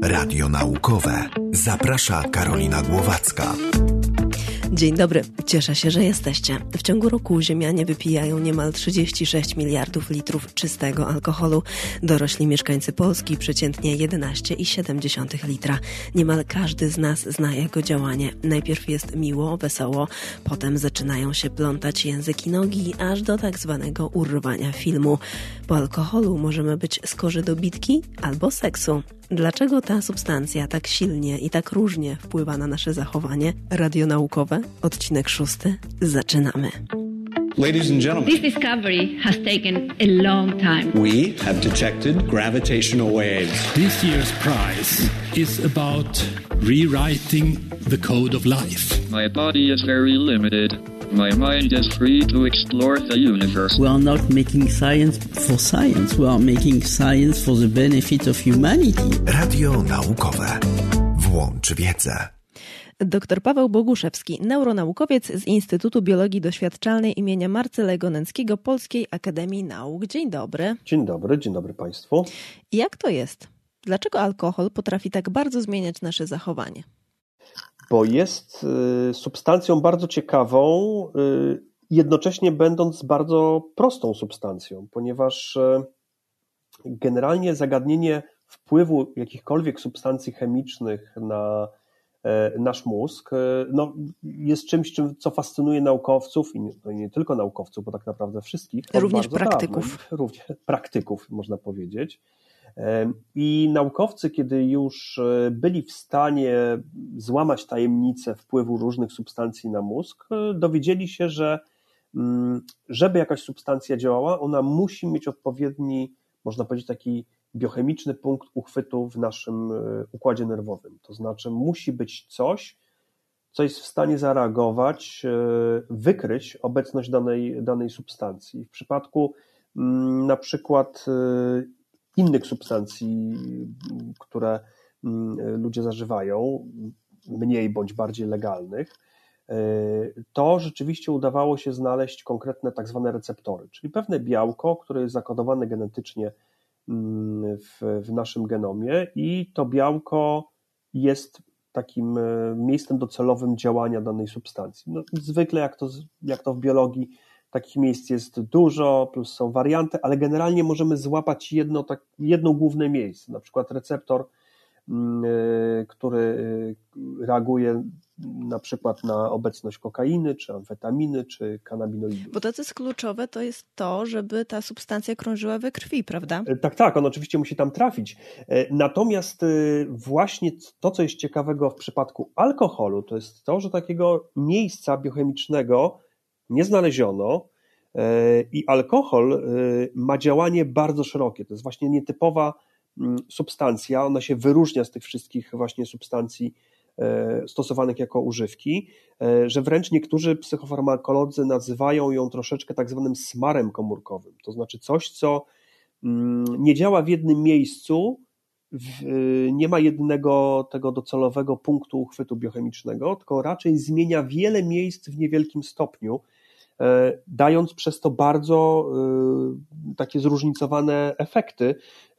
Radio naukowe. Zaprasza Karolina Głowacka. Dzień dobry, cieszę się, że jesteście. W ciągu roku ziemianie wypijają niemal 36 miliardów litrów czystego alkoholu. Dorośli mieszkańcy Polski przeciętnie 11,7 litra. Niemal każdy z nas zna jego działanie. Najpierw jest miło, wesoło, potem zaczynają się plątać język i nogi, aż do tak zwanego urwania filmu. Po alkoholu możemy być skorzy do bitki albo seksu. Dlaczego ta substancja tak silnie i tak różnie wpływa na nasze zachowanie? Radio naukowe, odcinek 6. Zaczynamy. Ladies and gentlemen, this discovery has taken a long time. we have detected gravitational waves. This year's prize is about rewriting the code of life. My body is very limited. My mind is free to explore the universe. We are not making science for science. We are making science for the benefit of humanity. Radio naukowe. Włącz wiedzę. Dr Paweł Boguszewski, neuronaukowiec z Instytutu Biologii Doświadczalnej imienia Marcela Goneckiego Polskiej Akademii Nauk. Dzień dobry. Dzień dobry Państwu. Jak to jest? Dlaczego alkohol potrafi tak bardzo zmieniać nasze zachowanie? Bo jest substancją bardzo ciekawą, jednocześnie będąc bardzo prostą substancją, ponieważ generalnie zagadnienie wpływu jakichkolwiek substancji chemicznych na nasz mózg jest czymś, co fascynuje naukowców i nie tylko naukowców, bo tak naprawdę wszystkich. Również praktyków. Również praktyków, można powiedzieć. I naukowcy, kiedy już byli w stanie złamać tajemnicę wpływu różnych substancji na mózg, dowiedzieli się, że żeby jakaś substancja działała, ona musi mieć odpowiedni, można powiedzieć, taki biochemiczny punkt uchwytu w naszym układzie nerwowym. To znaczy musi być coś, co jest w stanie zareagować, wykryć obecność danej substancji. W przypadku na przykład innych substancji, które ludzie zażywają, mniej bądź bardziej legalnych, to rzeczywiście udawało się znaleźć konkretne tak zwane receptory, czyli pewne białko, które jest zakodowane genetycznie w naszym genomie i to białko jest takim miejscem docelowym działania danej substancji. Zwykle jak to w biologii takich miejsc jest dużo, plus są warianty, ale generalnie możemy złapać jedno główne miejsce, na przykład receptor, który reaguje na przykład na obecność kokainy, czy amfetaminy, czy kanabinoidów. Bo to, co jest kluczowe, to jest to, żeby ta substancja krążyła we krwi, prawda? Tak, on oczywiście musi tam trafić. Natomiast właśnie to, co jest ciekawego w przypadku alkoholu, to jest to, że takiego miejsca biochemicznego nie znaleziono i alkohol ma działanie bardzo szerokie. To jest właśnie nietypowa substancja, ona się wyróżnia z tych wszystkich właśnie substancji stosowanych jako używki, że wręcz niektórzy psychofarmakolodzy nazywają ją troszeczkę tak zwanym smarem komórkowym. To znaczy coś, co nie działa w jednym miejscu, nie ma jednego tego docelowego punktu uchwytu biochemicznego, tylko raczej zmienia wiele miejsc w niewielkim stopniu, dając przez to bardzo takie zróżnicowane efekty,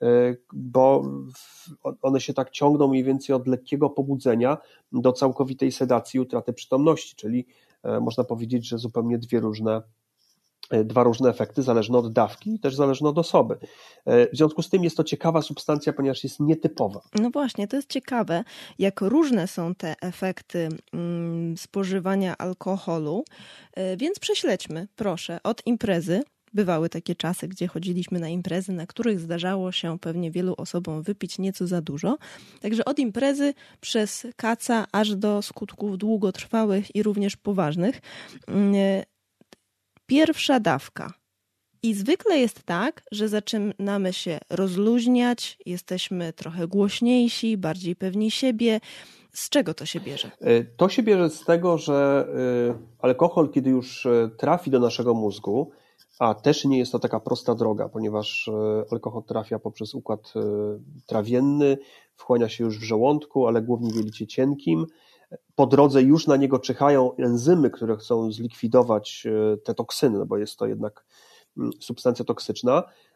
bo one się tak ciągną mniej więcej od lekkiego pobudzenia do całkowitej sedacji, utraty przytomności, czyli można powiedzieć, że zupełnie dwa różne efekty, zależne od dawki i też zależne od osoby. W związku z tym jest to ciekawa substancja, ponieważ jest nietypowa. No właśnie, to jest ciekawe, jak różne są te efekty spożywania alkoholu, więc prześledźmy, proszę, od imprezy. Bywały takie czasy, gdzie chodziliśmy na imprezy, na których zdarzało się pewnie wielu osobom wypić nieco za dużo. Także od imprezy przez kaca aż do skutków długotrwałych i również poważnych. Pierwsza dawka. I zwykle jest tak, że zaczynamy się rozluźniać, jesteśmy trochę głośniejsi, bardziej pewni siebie. Z czego to się bierze? To się bierze z tego, że alkohol, kiedy już trafi do naszego mózgu, a też nie jest to taka prosta droga, ponieważ alkohol trafia poprzez układ trawienny, wchłania się już w żołądku, ale głównie w jelicie cienkim. Po drodze już na niego czyhają enzymy, które chcą zlikwidować te toksyny, no bo jest to jednak substancja toksyczna.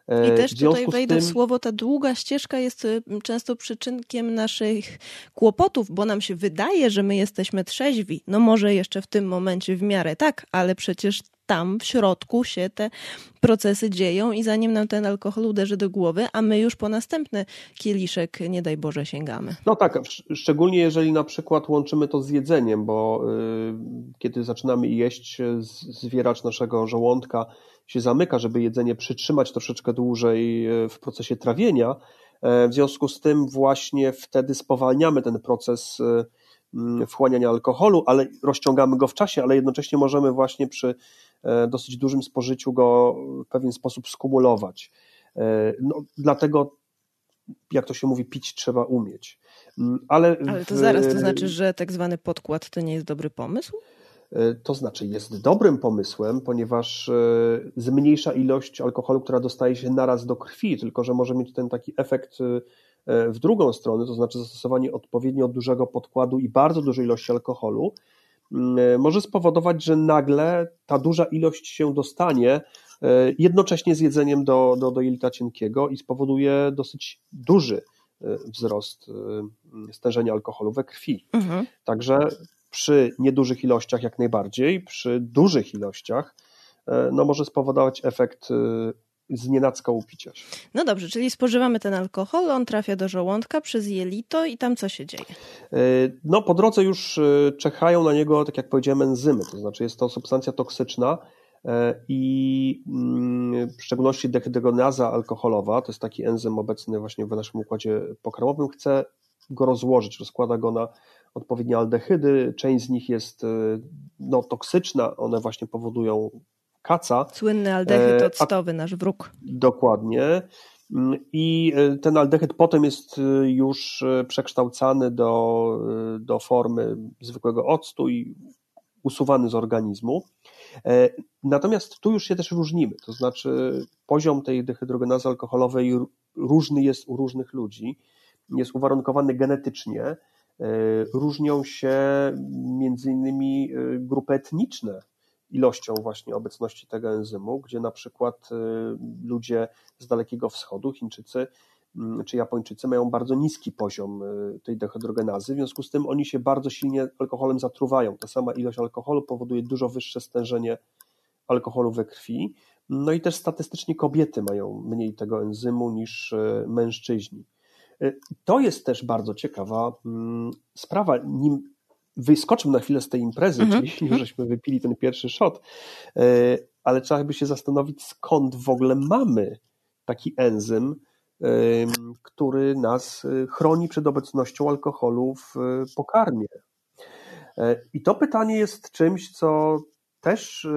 I też tutaj wejdę w słowo, ta długa ścieżka jest często przyczynkiem naszych kłopotów, bo nam się wydaje, że my jesteśmy trzeźwi. No może jeszcze w tym momencie w miarę tak, ale przecież tam w środku się te procesy dzieją i zanim nam ten alkohol uderzy do głowy, a my już po następny kieliszek, nie daj Boże, sięgamy. No tak, szczególnie jeżeli na przykład łączymy to z jedzeniem, bo kiedy zaczynamy jeść, zwieracz naszego żołądka się zamyka, żeby jedzenie przytrzymać troszeczkę dłużej w procesie trawienia. W związku z tym właśnie wtedy spowalniamy ten proces wchłaniania alkoholu, ale rozciągamy go w czasie, ale jednocześnie możemy właśnie przy dosyć dużym spożyciu go w pewien sposób skumulować. No, dlatego, jak to się mówi, pić trzeba umieć. Ale to zaraz, to znaczy, że tak zwany podkład to nie jest dobry pomysł? To znaczy jest dobrym pomysłem, ponieważ zmniejsza ilość alkoholu, która dostaje się naraz do krwi, tylko że może mieć ten taki efekt w drugą stronę, to znaczy zastosowanie odpowiednio dużego podkładu i bardzo dużej ilości alkoholu może spowodować, że nagle ta duża ilość się dostanie jednocześnie z jedzeniem do jelita cienkiego i spowoduje dosyć duży wzrost stężenia alkoholu we krwi. Mhm. Także przy niedużych ilościach jak najbardziej, przy dużych ilościach no może spowodować efekt znienacka upicia się. No dobrze, czyli spożywamy ten alkohol, on trafia do żołądka przez jelito i tam co się dzieje? No po drodze już czekają na niego, tak jak powiedziałem, enzymy, to znaczy jest to substancja toksyczna i w szczególności dehydrogenaza alkoholowa, to jest taki enzym obecny właśnie w naszym układzie pokarmowym, chce go rozłożyć, rozkłada go na odpowiednie aldehydy, część z nich jest toksyczna, one właśnie powodują kaca. Słynny aldehyd octowy, nasz wróg. Dokładnie. I ten aldehyd potem jest już przekształcany do formy zwykłego octu i usuwany z organizmu. Natomiast tu już się też różnimy, to znaczy poziom tej dehydrogenazy alkoholowej różny jest u różnych ludzi, jest uwarunkowany genetycznie, różnią się między innymi grupy etniczne ilością właśnie obecności tego enzymu, gdzie na przykład ludzie z Dalekiego Wschodu, Chińczycy czy Japończycy mają bardzo niski poziom tej dehydrogenazy, w związku z tym oni się bardzo silnie alkoholem zatruwają. Ta sama ilość alkoholu powoduje dużo wyższe stężenie alkoholu we krwi. No i też statystycznie kobiety mają mniej tego enzymu niż mężczyźni. To jest też bardzo ciekawa sprawa. Nim wyskoczymy na chwilę z tej imprezy, czyli już żeśmy wypili ten pierwszy shot, ale trzeba by się zastanowić, skąd w ogóle mamy taki enzym, który nas chroni przed obecnością alkoholu w pokarmie. I to pytanie jest czymś, co też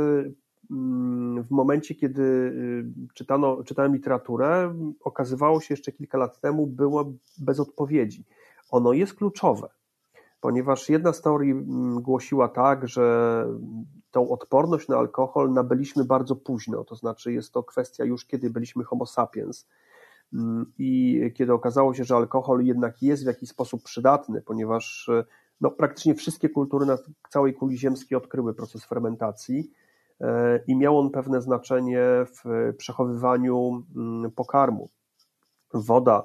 w momencie, kiedy czytałem literaturę, okazywało się jeszcze kilka lat temu, było bez odpowiedzi. Ono jest kluczowe, ponieważ jedna z teorii głosiła tak, że tą odporność na alkohol nabyliśmy bardzo późno, to znaczy jest to kwestia już kiedy byliśmy homo sapiens i kiedy okazało się, że alkohol jednak jest w jakiś sposób przydatny, ponieważ praktycznie wszystkie kultury na całej kuli ziemskiej odkryły proces fermentacji i miał on pewne znaczenie w przechowywaniu pokarmu. Woda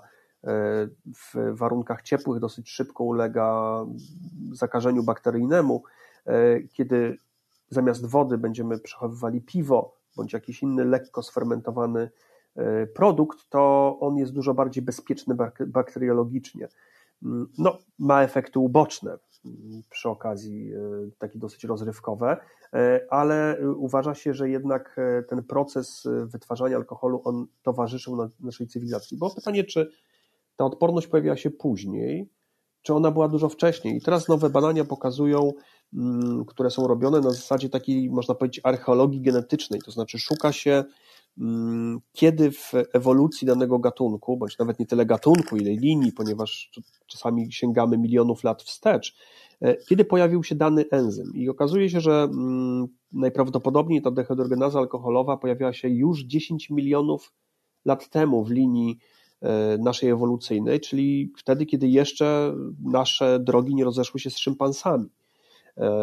w warunkach ciepłych dosyć szybko ulega zakażeniu bakteryjnemu. Kiedy zamiast wody będziemy przechowywali piwo bądź jakiś inny lekko sfermentowany produkt, to on jest dużo bardziej bezpieczny bakteriologicznie. Ma efekty uboczne przy okazji, takie dosyć rozrywkowe, ale uważa się, że jednak ten proces wytwarzania alkoholu, on towarzyszył naszej cywilizacji. Było pytanie, czy ta odporność pojawiła się później, czy ona była dużo wcześniej. I teraz nowe badania pokazują, które są robione na zasadzie takiej, można powiedzieć, archeologii genetycznej, to znaczy szuka się, kiedy w ewolucji danego gatunku, bądź nawet nie tyle gatunku, ile linii, ponieważ czasami sięgamy milionów lat wstecz, kiedy pojawił się dany enzym. I okazuje się, że najprawdopodobniej ta dehydrogenaza alkoholowa pojawiła się już 10 milionów lat temu w linii naszej ewolucyjnej, czyli wtedy, kiedy jeszcze nasze drogi nie rozeszły się z szympansami.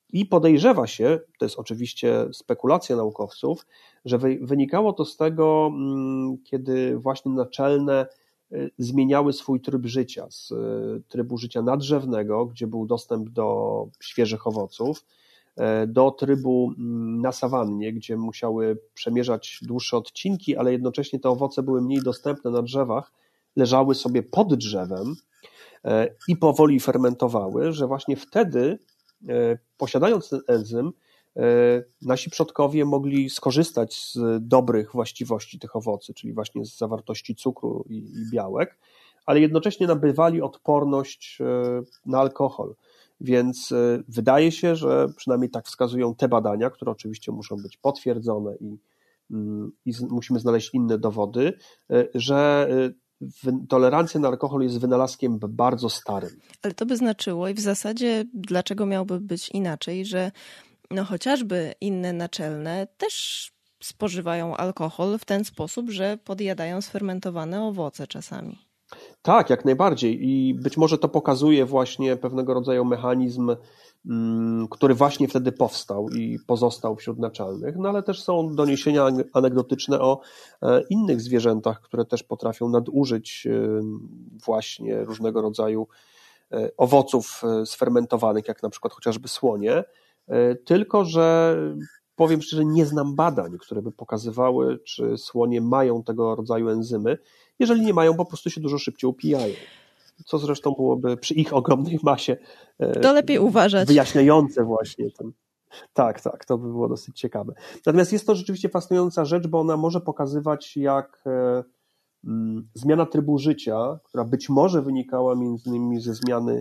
I podejrzewa się, to jest oczywiście spekulacja naukowców, że wynikało to z tego, kiedy właśnie naczelne zmieniały swój tryb życia, z trybu życia nadrzewnego, gdzie był dostęp do świeżych owoców, do trybu na sawannie, gdzie musiały przemierzać dłuższe odcinki, ale jednocześnie te owoce były mniej dostępne na drzewach, leżały sobie pod drzewem i powoli fermentowały, że właśnie wtedy, posiadając ten enzym, nasi przodkowie mogli skorzystać z dobrych właściwości tych owocy, czyli właśnie z zawartości cukru i białek, ale jednocześnie nabywali odporność na alkohol. Więc wydaje się, że przynajmniej tak wskazują te badania, które oczywiście muszą być potwierdzone i musimy znaleźć inne dowody, że tolerancja na alkohol jest wynalazkiem bardzo starym. Ale to by znaczyło i w zasadzie dlaczego miałoby być inaczej, że chociażby inne naczelne też spożywają alkohol w ten sposób, że podjadają sfermentowane owoce czasami. Tak, jak najbardziej i być może to pokazuje właśnie pewnego rodzaju mechanizm, który właśnie wtedy powstał i pozostał wśród naczelnych, no ale też są doniesienia anegdotyczne o innych zwierzętach, które też potrafią nadużyć właśnie różnego rodzaju owoców sfermentowanych, jak na przykład chociażby słonie, tylko że powiem szczerze, nie znam badań, które by pokazywały, czy słonie mają tego rodzaju enzymy. Jeżeli nie mają, po prostu się dużo szybciej upijają. Co zresztą byłoby przy ich ogromnej masie to lepiej uważać. Wyjaśniające właśnie ten. Tak, to by było dosyć ciekawe. Natomiast jest to rzeczywiście fascynująca rzecz, bo ona może pokazywać, jak zmiana trybu życia, która być może wynikała między innymi ze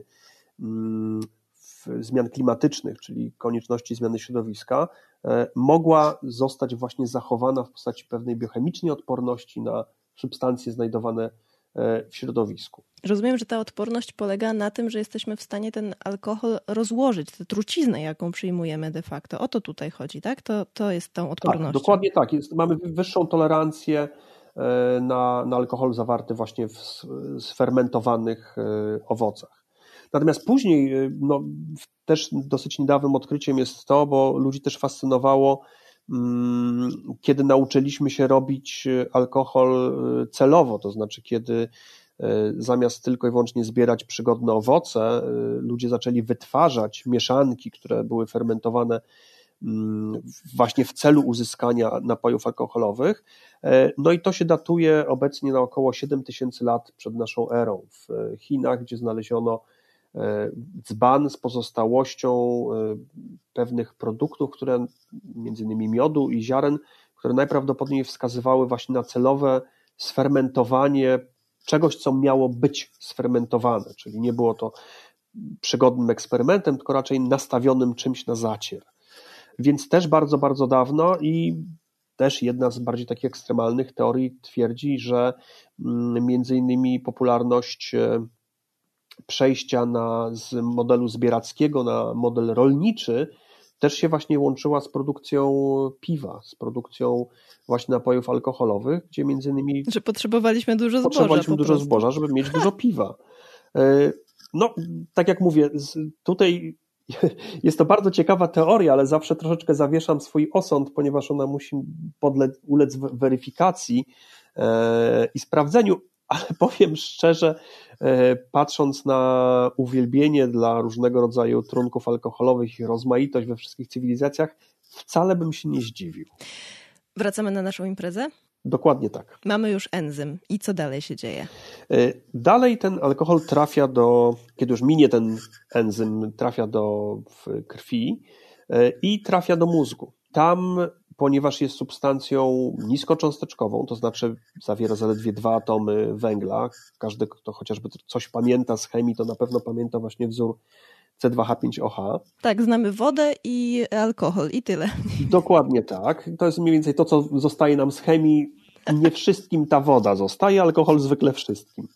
zmian klimatycznych, czyli konieczności zmiany środowiska, mogła zostać właśnie zachowana w postaci pewnej biochemicznej odporności na substancje znajdowane w środowisku. Rozumiem, że ta odporność polega na tym, że jesteśmy w stanie ten alkohol rozłożyć, tę truciznę, jaką przyjmujemy de facto. O to tutaj chodzi, tak? To jest tą odpornością. Tak, dokładnie tak. Mamy wyższą tolerancję na alkohol zawarty właśnie w sfermentowanych owocach. Natomiast później, też dosyć niedawnym odkryciem jest to, bo ludzi też fascynowało, kiedy nauczyliśmy się robić alkohol celowo, to znaczy kiedy zamiast tylko i wyłącznie zbierać przygodne owoce, ludzie zaczęli wytwarzać mieszanki, które były fermentowane właśnie w celu uzyskania napojów alkoholowych. No i to się datuje obecnie na około 7000 lat przed naszą erą w Chinach, gdzie znaleziono dzban z pozostałością pewnych produktów, które między innymi miodu i ziaren, które najprawdopodobniej wskazywały właśnie na celowe sfermentowanie czegoś, co miało być sfermentowane, czyli nie było to przygodnym eksperymentem, tylko raczej nastawionym czymś na zacier. Więc też bardzo, bardzo dawno i też jedna z bardziej takich ekstremalnych teorii twierdzi, że między innymi popularność przejścia z modelu zbierackiego na model rolniczy też się właśnie łączyła z produkcją piwa, z produkcją właśnie napojów alkoholowych, gdzie między innymi że potrzebowaliśmy dużo zboża, żeby mieć dużo piwa. No, tak jak mówię, tutaj jest to bardzo ciekawa teoria, ale zawsze troszeczkę zawieszam swój osąd, ponieważ ona musi ulec weryfikacji i sprawdzeniu, ale powiem szczerze, patrząc na uwielbienie dla różnego rodzaju trunków alkoholowych i rozmaitość we wszystkich cywilizacjach, wcale bym się nie zdziwił. Wracamy na naszą imprezę? Dokładnie tak. Mamy już enzym. I co dalej się dzieje? Dalej ten alkohol trafia kiedy już minie ten enzym, trafia do krwi i trafia do mózgu. Tam, ponieważ jest substancją niskocząsteczkową, to znaczy zawiera zaledwie 2 atomy węgla, każdy, kto chociażby coś pamięta z chemii, to na pewno pamięta właśnie wzór C2H5OH. Tak, znamy wodę i alkohol i tyle. Dokładnie tak. To jest mniej więcej to, co zostaje nam z chemii. Nie wszystkim ta woda zostaje, alkohol zwykle wszystkim.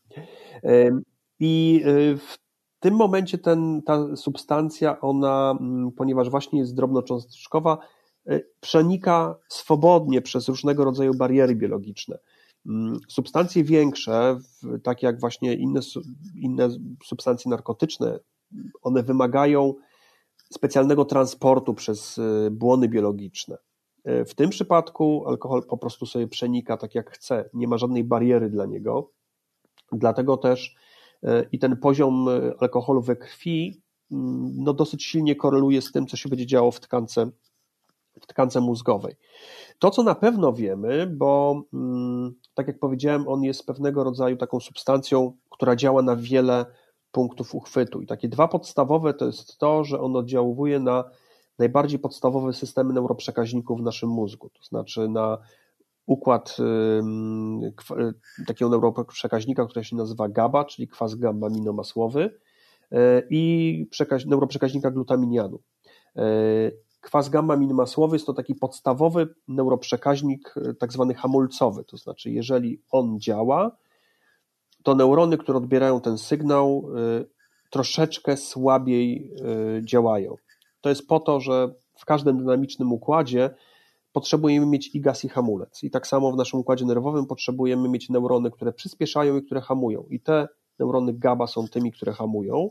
I w tym momencie ta substancja, ona, ponieważ właśnie jest drobnocząsteczkowa, przenika swobodnie przez różnego rodzaju bariery biologiczne. Substancje większe, takie jak właśnie inne substancje narkotyczne, one wymagają specjalnego transportu przez błony biologiczne. W tym przypadku alkohol po prostu sobie przenika tak jak chce, nie ma żadnej bariery dla niego, dlatego też i ten poziom alkoholu we krwi dosyć silnie koreluje z tym, co się będzie działo w tkance mózgowej. To, co na pewno wiemy, bo tak jak powiedziałem, on jest pewnego rodzaju taką substancją, która działa na wiele punktów uchwytu. I takie dwa podstawowe to jest to, że on oddziałuje na najbardziej podstawowe systemy neuroprzekaźników w naszym mózgu, to znaczy na układ takiego neuroprzekaźnika, który się nazywa GABA, czyli kwas gamma-aminomasłowy i neuroprzekaźnika glutaminianu. Kwas gamma-aminomasłowy jest to taki podstawowy neuroprzekaźnik tak zwany hamulcowy, to znaczy jeżeli on działa, to neurony, które odbierają ten sygnał, troszeczkę słabiej działają. To jest po to, że w każdym dynamicznym układzie potrzebujemy mieć i gaz, i hamulec. I tak samo w naszym układzie nerwowym potrzebujemy mieć neurony, które przyspieszają i które hamują. I te neurony GABA są tymi, które hamują.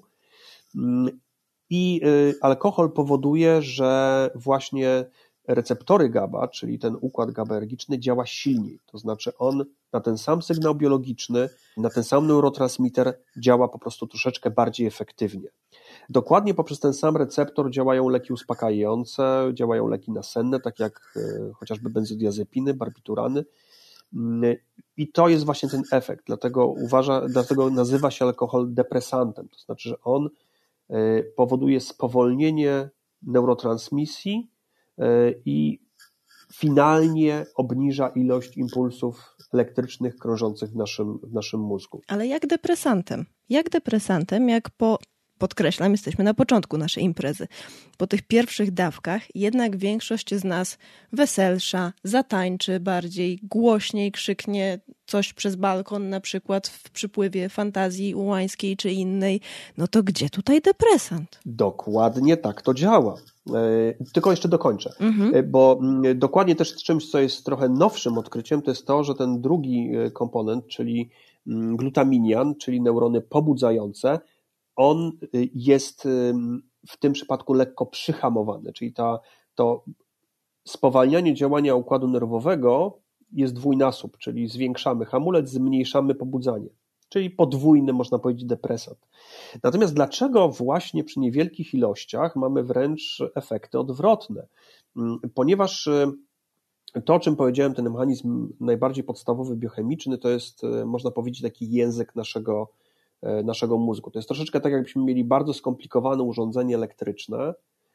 I alkohol powoduje, że właśnie receptory GABA, czyli ten układ GABAergiczny działa silniej. To znaczy on na ten sam sygnał biologiczny, na ten sam neurotransmiter działa po prostu troszeczkę bardziej efektywnie. Dokładnie poprzez ten sam receptor działają leki uspokajające, działają leki nasenne, tak jak chociażby benzodiazepiny, barbiturany. I to jest właśnie ten efekt, dlatego nazywa się alkohol depresantem, to znaczy, że on powoduje spowolnienie neurotransmisji i finalnie obniża ilość impulsów elektrycznych krążących w naszym mózgu. Ale jak depresantem? Podkreślam, jesteśmy na początku naszej imprezy. Po tych pierwszych dawkach jednak większość z nas weselsza, zatańczy bardziej, głośniej krzyknie coś przez balkon, na przykład w przypływie fantazji ułańskiej czy innej. No to gdzie tutaj depresant? Dokładnie tak to działa. Tylko jeszcze dokończę, bo dokładnie też czymś, co jest trochę nowszym odkryciem, to jest to, że ten drugi komponent, czyli glutaminian, czyli neurony pobudzające, on jest w tym przypadku lekko przyhamowany, czyli to spowalnianie działania układu nerwowego jest dwójnasób, czyli zwiększamy hamulec, zmniejszamy pobudzanie, czyli podwójny, można powiedzieć, depresant. Natomiast dlaczego właśnie przy niewielkich ilościach mamy wręcz efekty odwrotne? Ponieważ to, o czym powiedziałem, ten mechanizm najbardziej podstawowy biochemiczny, to jest, można powiedzieć, taki język naszego mózgu. To jest troszeczkę tak, jakbyśmy mieli bardzo skomplikowane urządzenie elektryczne,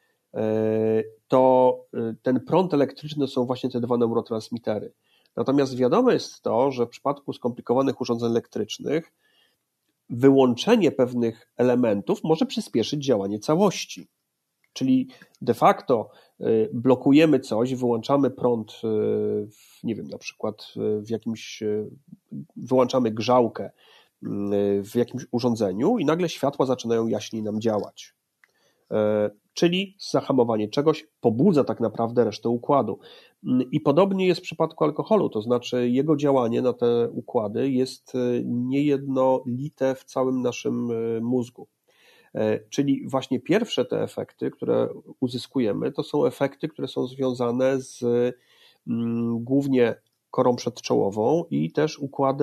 to ten prąd elektryczny są właśnie te dwa neurotransmitery. Natomiast wiadome jest to, że w przypadku skomplikowanych urządzeń elektrycznych wyłączenie pewnych elementów może przyspieszyć działanie całości. Czyli de facto blokujemy coś, wyłączamy prąd, nie wiem, na przykład wyłączamy grzałkę w jakimś urządzeniu i nagle światła zaczynają jaśniej nam działać. Czyli zahamowanie czegoś pobudza tak naprawdę resztę układu. I podobnie jest w przypadku alkoholu, to znaczy jego działanie na te układy jest niejednolite w całym naszym mózgu. Czyli właśnie pierwsze te efekty, które uzyskujemy, to są efekty, które są związane z głównie korą przedczołową i też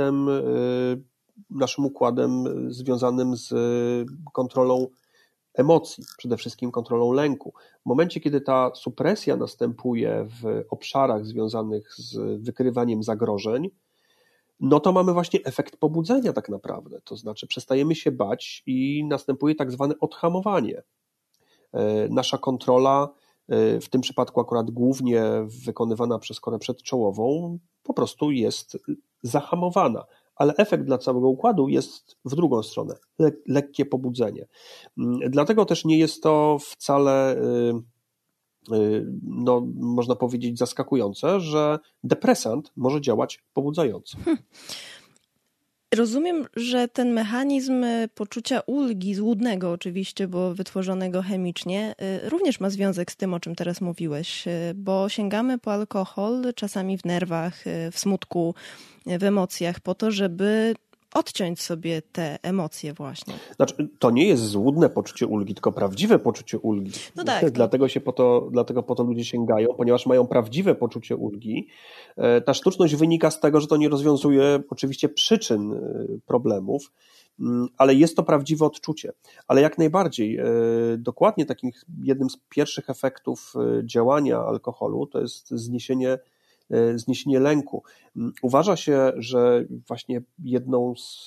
naszym układem związanym z kontrolą emocji, przede wszystkim kontrolą lęku. W momencie, kiedy ta supresja następuje w obszarach związanych z wykrywaniem zagrożeń, no to mamy właśnie efekt pobudzenia tak naprawdę, to znaczy przestajemy się bać i następuje tak zwane odhamowanie. Nasza kontrola, w tym przypadku akurat głównie wykonywana przez korę przedczołową, po prostu jest zahamowana, ale efekt dla całego układu jest w drugą stronę, lekkie pobudzenie. Dlatego też nie jest to wcale, no, można powiedzieć, zaskakujące, że depresant może działać pobudzająco. Rozumiem, że ten mechanizm poczucia ulgi, złudnego oczywiście, bo wytworzonego chemicznie, również ma związek z tym, o czym teraz mówiłeś, bo sięgamy po alkohol czasami w nerwach, w smutku, w emocjach, po to, żeby odciąć sobie te emocje właśnie. Znaczy, to nie jest złudne poczucie ulgi, tylko prawdziwe poczucie ulgi. No tak. Dlatego po to ludzie sięgają, ponieważ mają prawdziwe poczucie ulgi. Ta sztuczność wynika z tego, że to nie rozwiązuje oczywiście przyczyn problemów, ale jest to prawdziwe odczucie. Ale jak najbardziej, dokładnie takim jednym z pierwszych efektów działania alkoholu to jest zniesienie lęku. Uważa się, że właśnie jedną z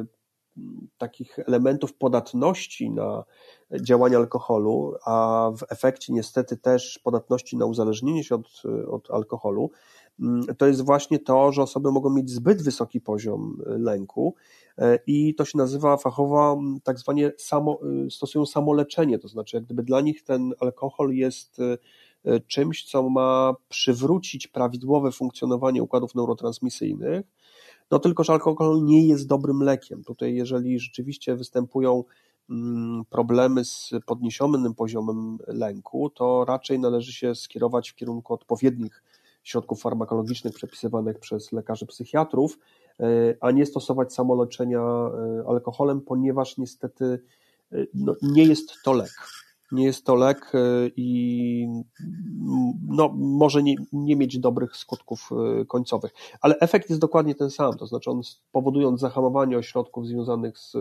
takich elementów podatności na działanie alkoholu, a w efekcie niestety też podatności na uzależnienie się od alkoholu, to jest właśnie to, że osoby mogą mieć zbyt wysoki poziom lęku i to się nazywa fachowo tak zwanie stosują samoleczenie, to znaczy jak gdyby dla nich ten alkohol jest czymś, co ma przywrócić prawidłowe funkcjonowanie układów neurotransmisyjnych, no tylko, że alkohol nie jest dobrym lekiem. Tutaj jeżeli rzeczywiście występują problemy z podniesionym poziomem lęku, to raczej należy się skierować w kierunku odpowiednich środków farmakologicznych przepisywanych przez lekarzy psychiatrów, a nie stosować samoleczenia alkoholem, ponieważ niestety nie jest to lek. Nie jest to lek i może nie mieć dobrych skutków końcowych. Ale efekt jest dokładnie ten sam, to znaczy on powodując zahamowanie ośrodków związanych z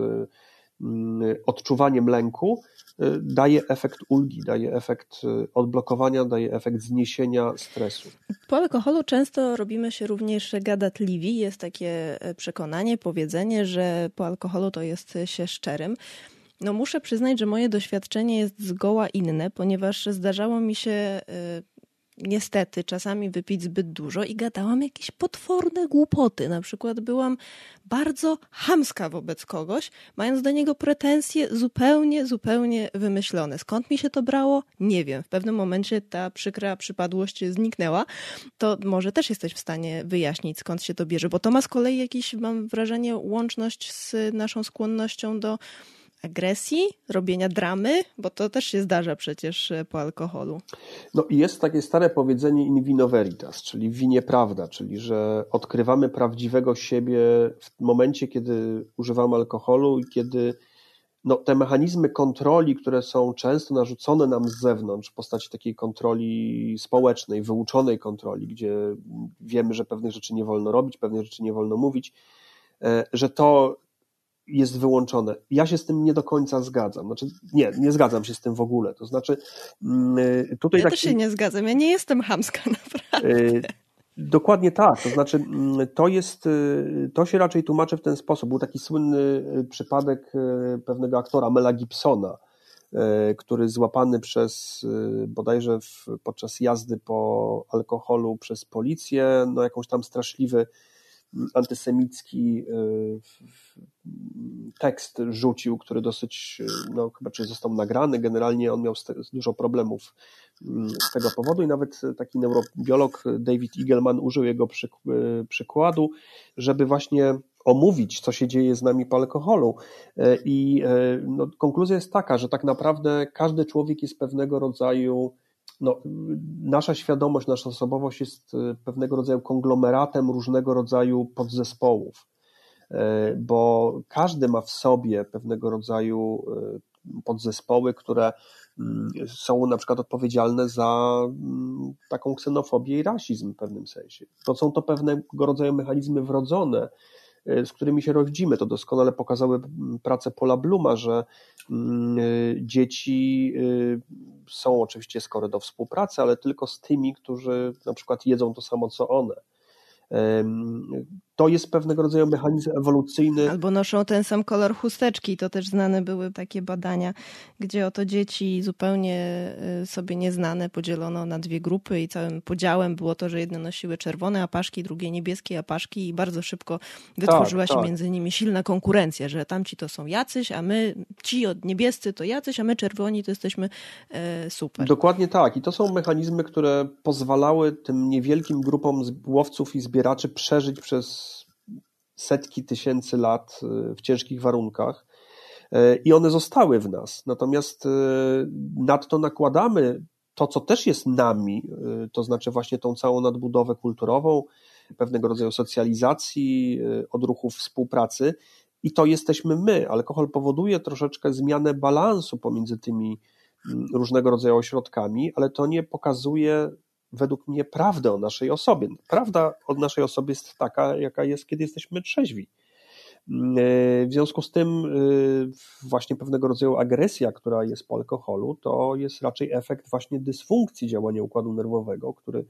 odczuwaniem lęku, daje efekt ulgi, daje efekt odblokowania, daje efekt zniesienia stresu. Po alkoholu często robimy się również gadatliwi. Jest takie przekonanie, powiedzenie, że po alkoholu to jest się szczerym. No muszę przyznać, że moje doświadczenie jest zgoła inne, ponieważ zdarzało mi się niestety czasami wypić zbyt dużo i gadałam jakieś potworne głupoty. Na przykład byłam bardzo chamska wobec kogoś, mając do niego pretensje zupełnie wymyślone. Skąd mi się to brało? Nie wiem. W pewnym momencie ta przykra przypadłość zniknęła. To może też jesteś w stanie wyjaśnić, skąd się to bierze, bo to ma z kolei jakieś, mam wrażenie, łączność z naszą skłonnością do agresji, robienia dramy, bo to też się zdarza przecież po alkoholu. No i jest takie stare powiedzenie in vino veritas, czyli w winie prawda, czyli że odkrywamy prawdziwego siebie w momencie, kiedy używamy alkoholu i kiedy te mechanizmy kontroli, które są często narzucone nam z zewnątrz w postaci takiej kontroli społecznej, wyuczonej kontroli, gdzie wiemy, że pewnych rzeczy nie wolno robić, pewnych rzeczy nie wolno mówić, że to jest wyłączone. Ja się z tym nie do końca zgadzam. Znaczy, nie zgadzam się z tym w ogóle. To znaczy, tutaj ja też się nie zgadzam. Ja nie jestem chamska, naprawdę. Dokładnie tak. To znaczy, to się raczej tłumaczy w ten sposób. Był taki słynny przypadek pewnego aktora, Mela Gibsona, który złapany bodajże podczas jazdy po alkoholu przez policję, jakąś tam straszliwy antysemicki tekst rzucił, który dosyć, chyba czy został nagrany, generalnie on miał dużo problemów z tego powodu i nawet taki neurobiolog David Eagleman użył jego przykładu, żeby właśnie omówić, co się dzieje z nami po alkoholu. I konkluzja jest taka, że tak naprawdę każdy człowiek jest pewnego rodzaju nasza świadomość, nasza osobowość jest pewnego rodzaju konglomeratem różnego rodzaju podzespołów, bo każdy ma w sobie pewnego rodzaju podzespoły, które są na przykład odpowiedzialne za taką ksenofobię i rasizm w pewnym sensie. Są to pewnego rodzaju mechanizmy wrodzone, z którymi się rodzimy. To doskonale pokazały prace Paula Blooma, że dzieci są oczywiście skore do współpracy, ale tylko z tymi, którzy na przykład jedzą to samo co one. To jest pewnego rodzaju mechanizm ewolucyjny. Albo noszą ten sam kolor chusteczki. To też znane były takie badania, gdzie oto dzieci zupełnie sobie nieznane podzielono na dwie grupy i całym podziałem było to, że jedne nosiły czerwone apaszki, drugie niebieskie apaszki i bardzo szybko wytworzyła się między nimi silna konkurencja, że tamci to są jacyś, a my, ci od niebiescy to jacyś, a my czerwoni to jesteśmy super. Dokładnie tak. I to są mechanizmy, które pozwalały tym niewielkim grupom łowców i zbieraczy przeżyć przez setki tysięcy lat w ciężkich warunkach i one zostały w nas. Natomiast nadto nakładamy to, co też jest nami, to znaczy właśnie tą całą nadbudowę kulturową, pewnego rodzaju socjalizacji, odruchów współpracy i to jesteśmy my. Alkohol powoduje troszeczkę zmianę balansu pomiędzy tymi różnego rodzaju ośrodkami, ale to nie pokazuje według mnie prawdy o naszej osobie. Prawda o naszej osobie jest taka, jaka jest, kiedy jesteśmy trzeźwi. W związku z tym właśnie pewnego rodzaju agresja, która jest po alkoholu, to jest raczej efekt właśnie dysfunkcji działania układu nerwowego, który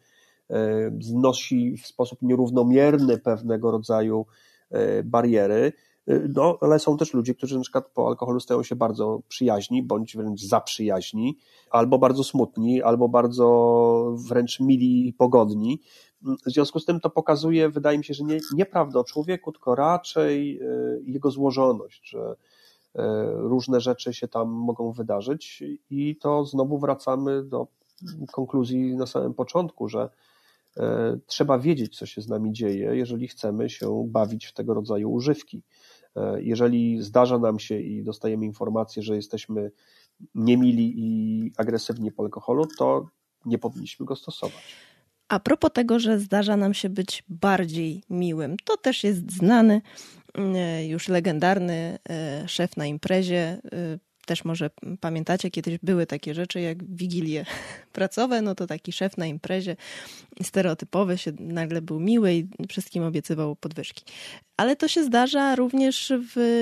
znosi w sposób nierównomierny pewnego rodzaju bariery. No, ale są też ludzie, którzy na przykład po alkoholu stają się bardzo przyjaźni, bądź wręcz zaprzyjaźni, albo bardzo smutni, albo bardzo wręcz mili i pogodni. W związku z tym to pokazuje, wydaje mi się, że nieprawdę o człowieku, tylko raczej jego złożoność, że różne rzeczy się tam mogą wydarzyć i to znowu wracamy do konkluzji na samym początku, że trzeba wiedzieć, co się z nami dzieje, jeżeli chcemy się bawić w tego rodzaju używki. Jeżeli zdarza nam się i dostajemy informację, że jesteśmy niemili i agresywni po alkoholu, to nie powinniśmy go stosować. A propos tego, że zdarza nam się być bardziej miłym, to też jest znany, już legendarny szef na imprezie. Też może pamiętacie, kiedyś były takie rzeczy jak wigilie pracowe, no to taki szef na imprezie stereotypowy się nagle był miły i wszystkim obiecywał podwyżki. Ale to się zdarza również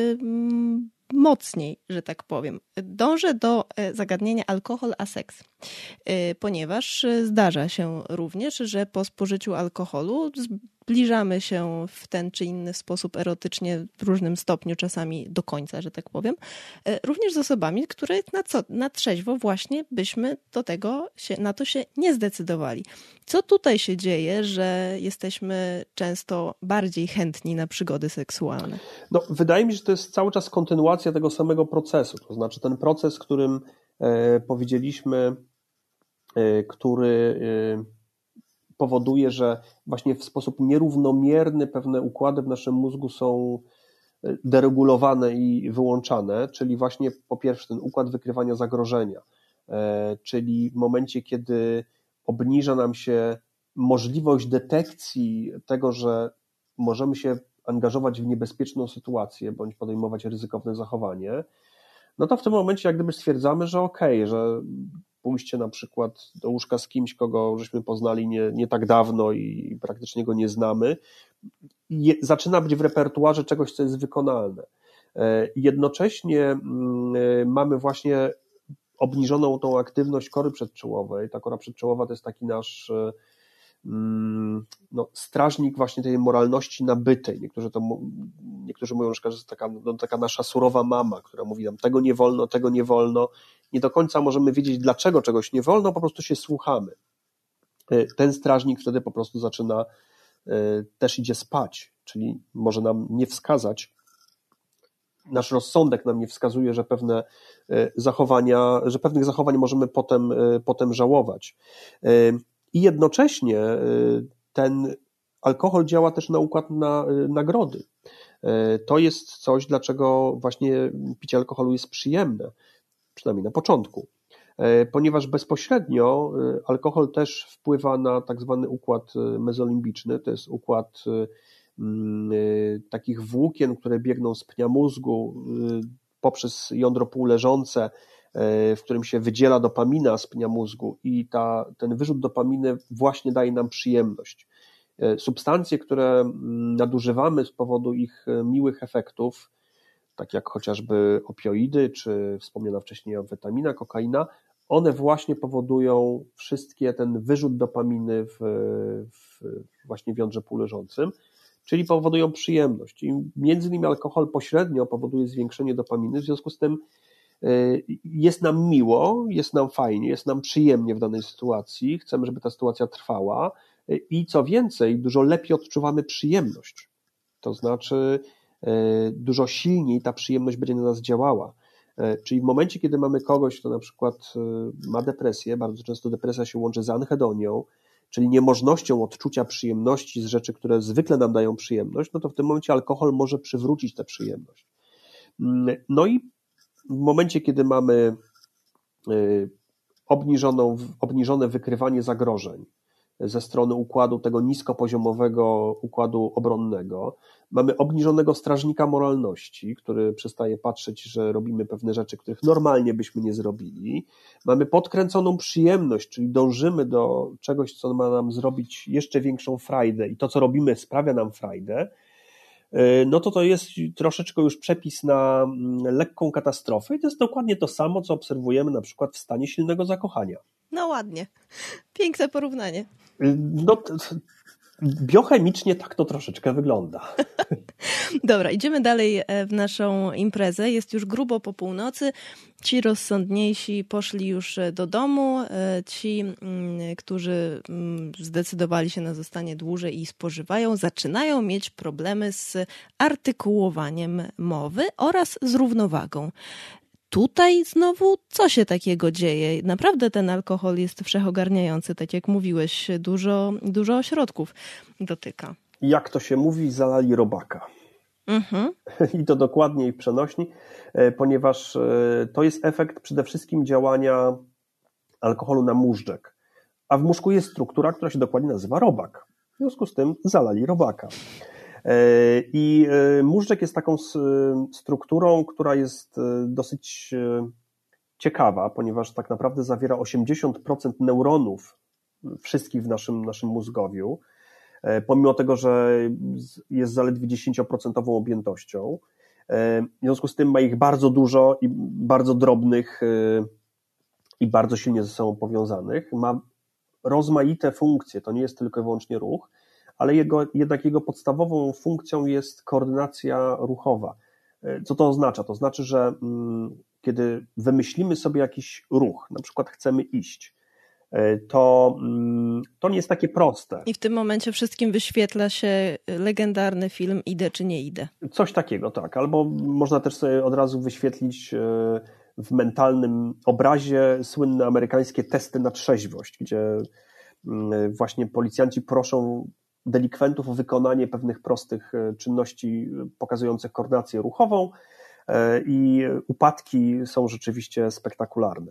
mocniej, że tak powiem. Dążę do zagadnienia alkohol a seks, ponieważ zdarza się również, że po spożyciu alkoholu zbliżamy się w ten czy inny sposób erotycznie w różnym stopniu, czasami do końca, że tak powiem, również z osobami, które na trzeźwo właśnie byśmy na to się nie zdecydowali. Co tutaj się dzieje, że jesteśmy często bardziej chętni na przygody seksualne? No, wydaje mi się, że to jest cały czas kontynuacja tego samego procesu, to znaczy ten proces, którym powiedzieliśmy, który powoduje, że właśnie w sposób nierównomierny pewne układy w naszym mózgu są deregulowane i wyłączane, czyli właśnie po pierwsze ten układ wykrywania zagrożenia, czyli w momencie, kiedy obniża nam się możliwość detekcji tego, że możemy się angażować w niebezpieczną sytuację bądź podejmować ryzykowne zachowanie, no to w tym momencie jak gdyby stwierdzamy, że okej, że pójście na przykład do łóżka z kimś, kogo żeśmy poznali nie tak dawno i praktycznie go nie znamy, zaczyna być w repertuarze czegoś, co jest wykonalne. Jednocześnie mamy właśnie obniżoną tą aktywność kory przedczołowej. Ta kora przedczołowa to jest taki nasz strażnik właśnie tej moralności nabytej. Niektórzy mówią, że to jest taka nasza surowa mama, która mówi nam tego nie wolno. Nie do końca możemy wiedzieć, dlaczego czegoś nie wolno, po prostu się słuchamy. Ten strażnik wtedy po prostu zaczyna, też idzie spać, czyli może nam nie wskazać, nasz rozsądek nam nie wskazuje, że pewnych zachowań możemy potem żałować. I jednocześnie ten alkohol działa też na układ nagrody. To jest coś, dlaczego właśnie picie alkoholu jest przyjemne, przynajmniej na początku, ponieważ bezpośrednio alkohol też wpływa na tak zwany układ mezolimbiczny, to jest układ takich włókien, które biegną z pnia mózgu poprzez jądro półleżące, w którym się wydziela dopamina z pnia mózgu i ten wyrzut dopaminy właśnie daje nam przyjemność. Substancje, które nadużywamy z powodu ich miłych efektów, tak jak chociażby opioidy, czy wspomniana wcześniej amfetamina, kokaina, one właśnie powodują ten wyrzut dopaminy właśnie w jądrze półleżącym, czyli powodują przyjemność. I między innymi alkohol pośrednio powoduje zwiększenie dopaminy, w związku z tym jest nam miło, jest nam fajnie, jest nam przyjemnie w danej sytuacji, chcemy, żeby ta sytuacja trwała i co więcej, dużo lepiej odczuwamy przyjemność. To znaczy dużo silniej ta przyjemność będzie na nas działała. Czyli w momencie, kiedy mamy kogoś, kto na przykład ma depresję, bardzo często depresja się łączy z anhedonią, czyli niemożnością odczucia przyjemności z rzeczy, które zwykle nam dają przyjemność, no to w tym momencie alkohol może przywrócić tę przyjemność. No i w momencie, kiedy mamy obniżone wykrywanie zagrożeń, ze strony układu tego niskopoziomowego układu obronnego. Mamy obniżonego strażnika moralności, który przestaje patrzeć, że robimy pewne rzeczy, których normalnie byśmy nie zrobili. Mamy podkręconą przyjemność, czyli dążymy do czegoś, co ma nam zrobić jeszcze większą frajdę i to, co robimy, sprawia nam frajdę. No to jest troszeczkę już przepis na lekką katastrofę i to jest dokładnie to samo, co obserwujemy na przykład w stanie silnego zakochania. No ładnie. Piękne porównanie. No, biochemicznie tak to troszeczkę wygląda. Dobra, idziemy dalej w naszą imprezę. Jest już grubo po północy. Ci rozsądniejsi poszli już do domu. Ci, którzy zdecydowali się na zostanie dłużej i spożywają, zaczynają mieć problemy z artykułowaniem mowy oraz z równowagą. Tutaj znowu co się takiego dzieje? Naprawdę ten alkohol jest wszechogarniający, tak jak mówiłeś, dużo ośrodków dotyka. Jak to się mówi, zalali robaka. Mhm. I to dokładnie i w przenośni, ponieważ to jest efekt przede wszystkim działania alkoholu na móżdżek. A w mózgu jest struktura, która się dokładnie nazywa robak. W związku z tym zalali robaka. I móżdżek jest taką strukturą, która jest dosyć ciekawa, ponieważ tak naprawdę zawiera 80% neuronów wszystkich w naszym mózgowiu, pomimo tego, że jest zaledwie 10% objętością. W związku z tym ma ich bardzo dużo i bardzo drobnych i bardzo silnie ze sobą powiązanych. Ma rozmaite funkcje, to nie jest tylko i wyłącznie ruch, ale jednak jego podstawową funkcją jest koordynacja ruchowa. Co to oznacza? To znaczy, że kiedy wymyślimy sobie jakiś ruch, na przykład chcemy iść, to nie jest takie proste. I w tym momencie wszystkim wyświetla się legendarny film Idę czy nie idę. Coś takiego, tak. Albo można też sobie od razu wyświetlić w mentalnym obrazie słynne amerykańskie testy na trzeźwość, gdzie właśnie policjanci proszą delikwentów o wykonanie pewnych prostych czynności pokazujących koordynację ruchową i upadki są rzeczywiście spektakularne.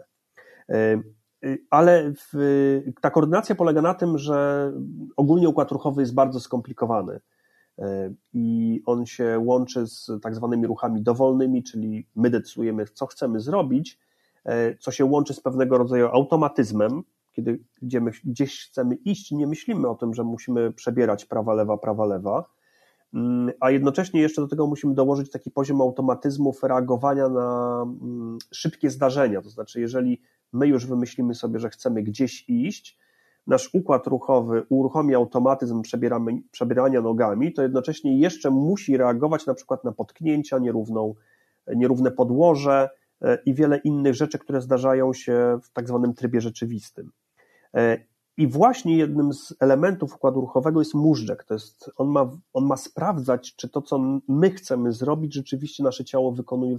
Ale ta koordynacja polega na tym, że ogólnie układ ruchowy jest bardzo skomplikowany i on się łączy z tak zwanymi ruchami dowolnymi, czyli my decydujemy, co chcemy zrobić, co się łączy z pewnego rodzaju automatyzmem, kiedy gdzieś chcemy iść, nie myślimy o tym, że musimy przebierać prawa, lewa, a jednocześnie jeszcze do tego musimy dołożyć taki poziom automatyzmów reagowania na szybkie zdarzenia, to znaczy jeżeli my już wymyślimy sobie, że chcemy gdzieś iść, nasz układ ruchowy uruchomi automatyzm przebierania nogami, to jednocześnie jeszcze musi reagować na przykład na potknięcia, nierówne podłoże i wiele innych rzeczy, które zdarzają się w tak zwanym trybie rzeczywistym. I właśnie jednym z elementów układu ruchowego jest móżdżek. To jest, on ma sprawdzać, czy to, co my chcemy zrobić, rzeczywiście nasze ciało wykonuje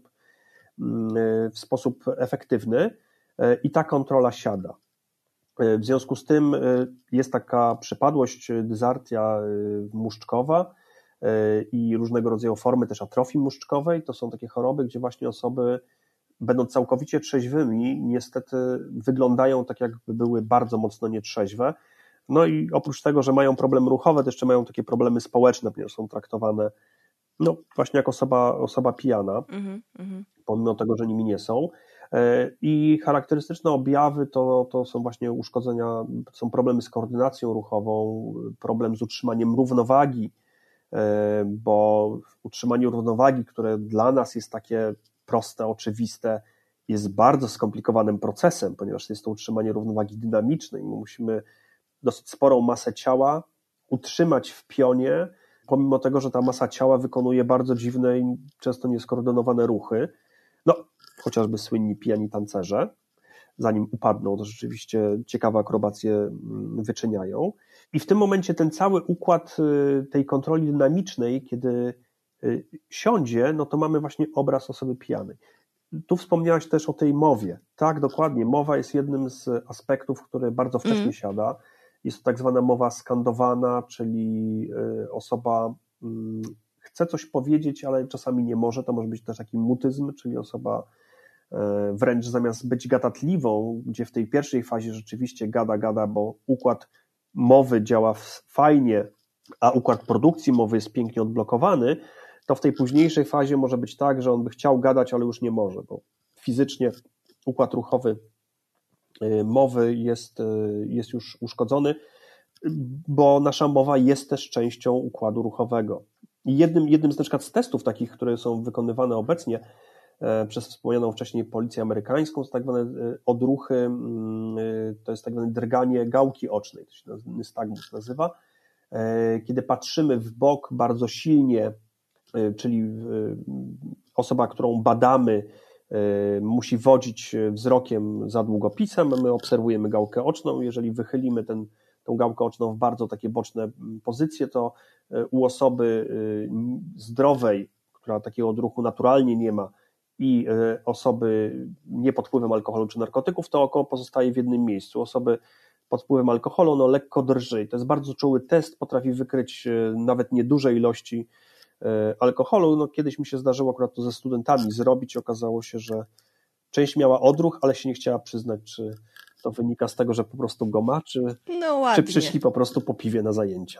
w sposób efektywny i ta kontrola siada. W związku z tym jest taka przypadłość, dysartria móżdżkowa i różnego rodzaju formy też atrofii móżdżkowej. To są takie choroby, gdzie właśnie osoby, będąc całkowicie trzeźwymi, niestety wyglądają tak, jakby były bardzo mocno nietrzeźwe. No i oprócz tego, że mają problemy ruchowe, to jeszcze mają takie problemy społeczne, ponieważ są traktowane właśnie jak osoba pijana, pomimo tego, że nimi nie są. I charakterystyczne objawy to są właśnie uszkodzenia, są problemy z koordynacją ruchową, problem z utrzymaniem równowagi, bo utrzymanie równowagi, które dla nas jest takie proste, oczywiste, jest bardzo skomplikowanym procesem, ponieważ jest to utrzymanie równowagi dynamicznej. My musimy dosyć sporą masę ciała utrzymać w pionie, pomimo tego, że ta masa ciała wykonuje bardzo dziwne i często nieskoordynowane ruchy. Chociażby słynni pijani tancerze, zanim upadną, to rzeczywiście ciekawe akrobacje wyczyniają. I w tym momencie ten cały układ tej kontroli dynamicznej, kiedy siądzie, to mamy właśnie obraz osoby pijanej. Tu wspomniałaś też o tej mowie. Tak, dokładnie. Mowa jest jednym z aspektów, który bardzo wcześnie siada. Jest to tak zwana mowa skandowana, czyli osoba chce coś powiedzieć, ale czasami nie może. To może być też taki mutyzm, czyli osoba wręcz zamiast być gadatliwą, gdzie w tej pierwszej fazie rzeczywiście gada, bo układ mowy działa fajnie, a układ produkcji mowy jest pięknie odblokowany, to w tej późniejszej fazie może być tak, że on by chciał gadać, ale już nie może, bo fizycznie układ ruchowy mowy jest już uszkodzony, bo nasza mowa jest też częścią układu ruchowego. I jednym z na przykład z testów takich, które są wykonywane obecnie przez wspomnianą wcześniej policję amerykańską, to tak zwane odruchy, to jest tak zwane drganie gałki ocznej, to się nystagmus nazywa, kiedy patrzymy w bok bardzo silnie, czyli osoba, którą badamy, musi wodzić wzrokiem za długopisem, my obserwujemy gałkę oczną, jeżeli wychylimy tą gałkę oczną w bardzo takie boczne pozycje, to u osoby zdrowej, która takiego odruchu naturalnie nie ma, i osoby nie pod wpływem alkoholu czy narkotyków, to oko pozostaje w jednym miejscu. Osoby pod wpływem alkoholu ono lekko drży. To jest bardzo czuły test, potrafi wykryć nawet nieduże ilości alkoholu. No, kiedyś mi się zdarzyło akurat to ze studentami zrobić. Okazało się, że część miała odruch, ale się nie chciała przyznać, czy to wynika z tego, że po prostu go ma, czy przyszli po prostu po piwie na zajęcia.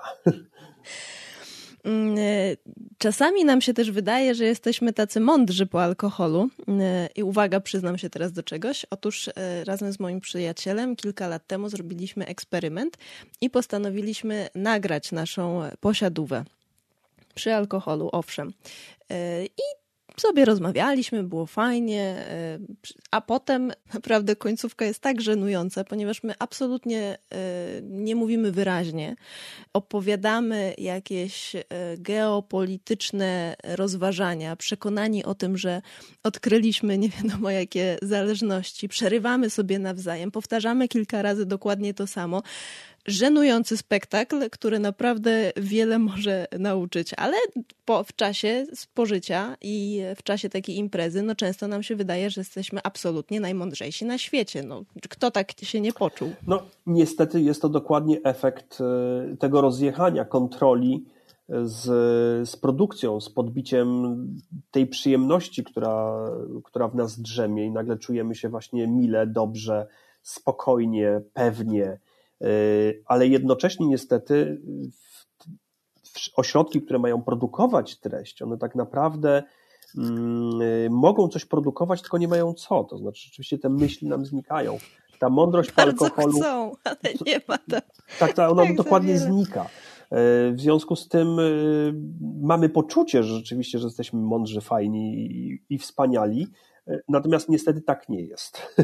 Czasami nam się też wydaje, że jesteśmy tacy mądrzy po alkoholu i uwaga, przyznam się teraz do czegoś. Otóż razem z moim przyjacielem kilka lat temu zrobiliśmy eksperyment i postanowiliśmy nagrać naszą posiadówę przy alkoholu, owszem. I sobie rozmawialiśmy, było fajnie, a potem naprawdę końcówka jest tak żenująca, ponieważ my absolutnie nie mówimy wyraźnie, opowiadamy jakieś geopolityczne rozważania, przekonani o tym, że odkryliśmy nie wiadomo jakie zależności, przerywamy sobie nawzajem, powtarzamy kilka razy dokładnie to samo. Żenujący spektakl, który naprawdę wiele może nauczyć, ale w czasie spożycia i w czasie takiej imprezy, no często nam się wydaje, że jesteśmy absolutnie najmądrzejsi na świecie. No, kto tak się nie poczuł? No niestety jest to dokładnie efekt tego rozjechania kontroli z produkcją, z podbiciem tej przyjemności, która w nas drzemie i nagle czujemy się właśnie mile, dobrze, spokojnie, pewnie, ale jednocześnie niestety ośrodki, które mają produkować treść, one tak naprawdę mogą coś produkować, tylko nie mają co. To znaczy rzeczywiście te myśli nam znikają. Ta mądrość po alkoholu... chcą, ale nie ma to. Tak, ona dokładnie znika. W związku z tym mamy poczucie, że rzeczywiście, że jesteśmy mądrzy, fajni i wspaniali, natomiast niestety tak nie jest.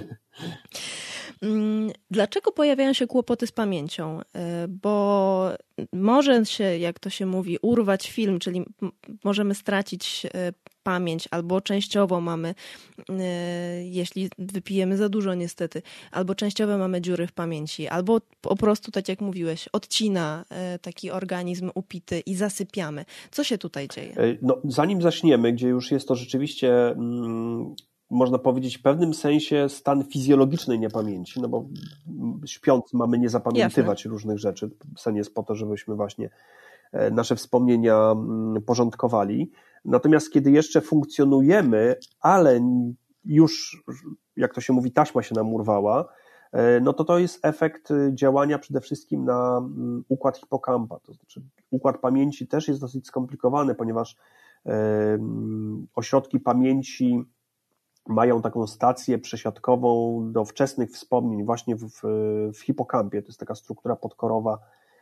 Dlaczego pojawiają się kłopoty z pamięcią? Bo może się, jak to się mówi, urwać film, czyli możemy stracić pamięć, albo częściowo mamy, jeśli wypijemy za dużo niestety, albo częściowo mamy dziury w pamięci, albo po prostu, tak jak mówiłeś, odcina taki organizm upity i zasypiamy. Co się tutaj dzieje? No, zanim zaśniemy, gdzie już jest to rzeczywiście... można powiedzieć w pewnym sensie stan fizjologicznej niepamięci, no bo śpiąc mamy nie zapamiętywać różnych rzeczy. Sen jest po to, żebyśmy właśnie nasze wspomnienia porządkowali. Natomiast kiedy jeszcze funkcjonujemy, ale już, jak to się mówi, taśma się nam urwała, no to jest efekt działania przede wszystkim na układ hipokampa. To znaczy układ pamięci też jest dosyć skomplikowany, ponieważ ośrodki pamięci mają taką stację przesiadkową do wczesnych wspomnień właśnie w hipokampie. To jest taka struktura podkorowa,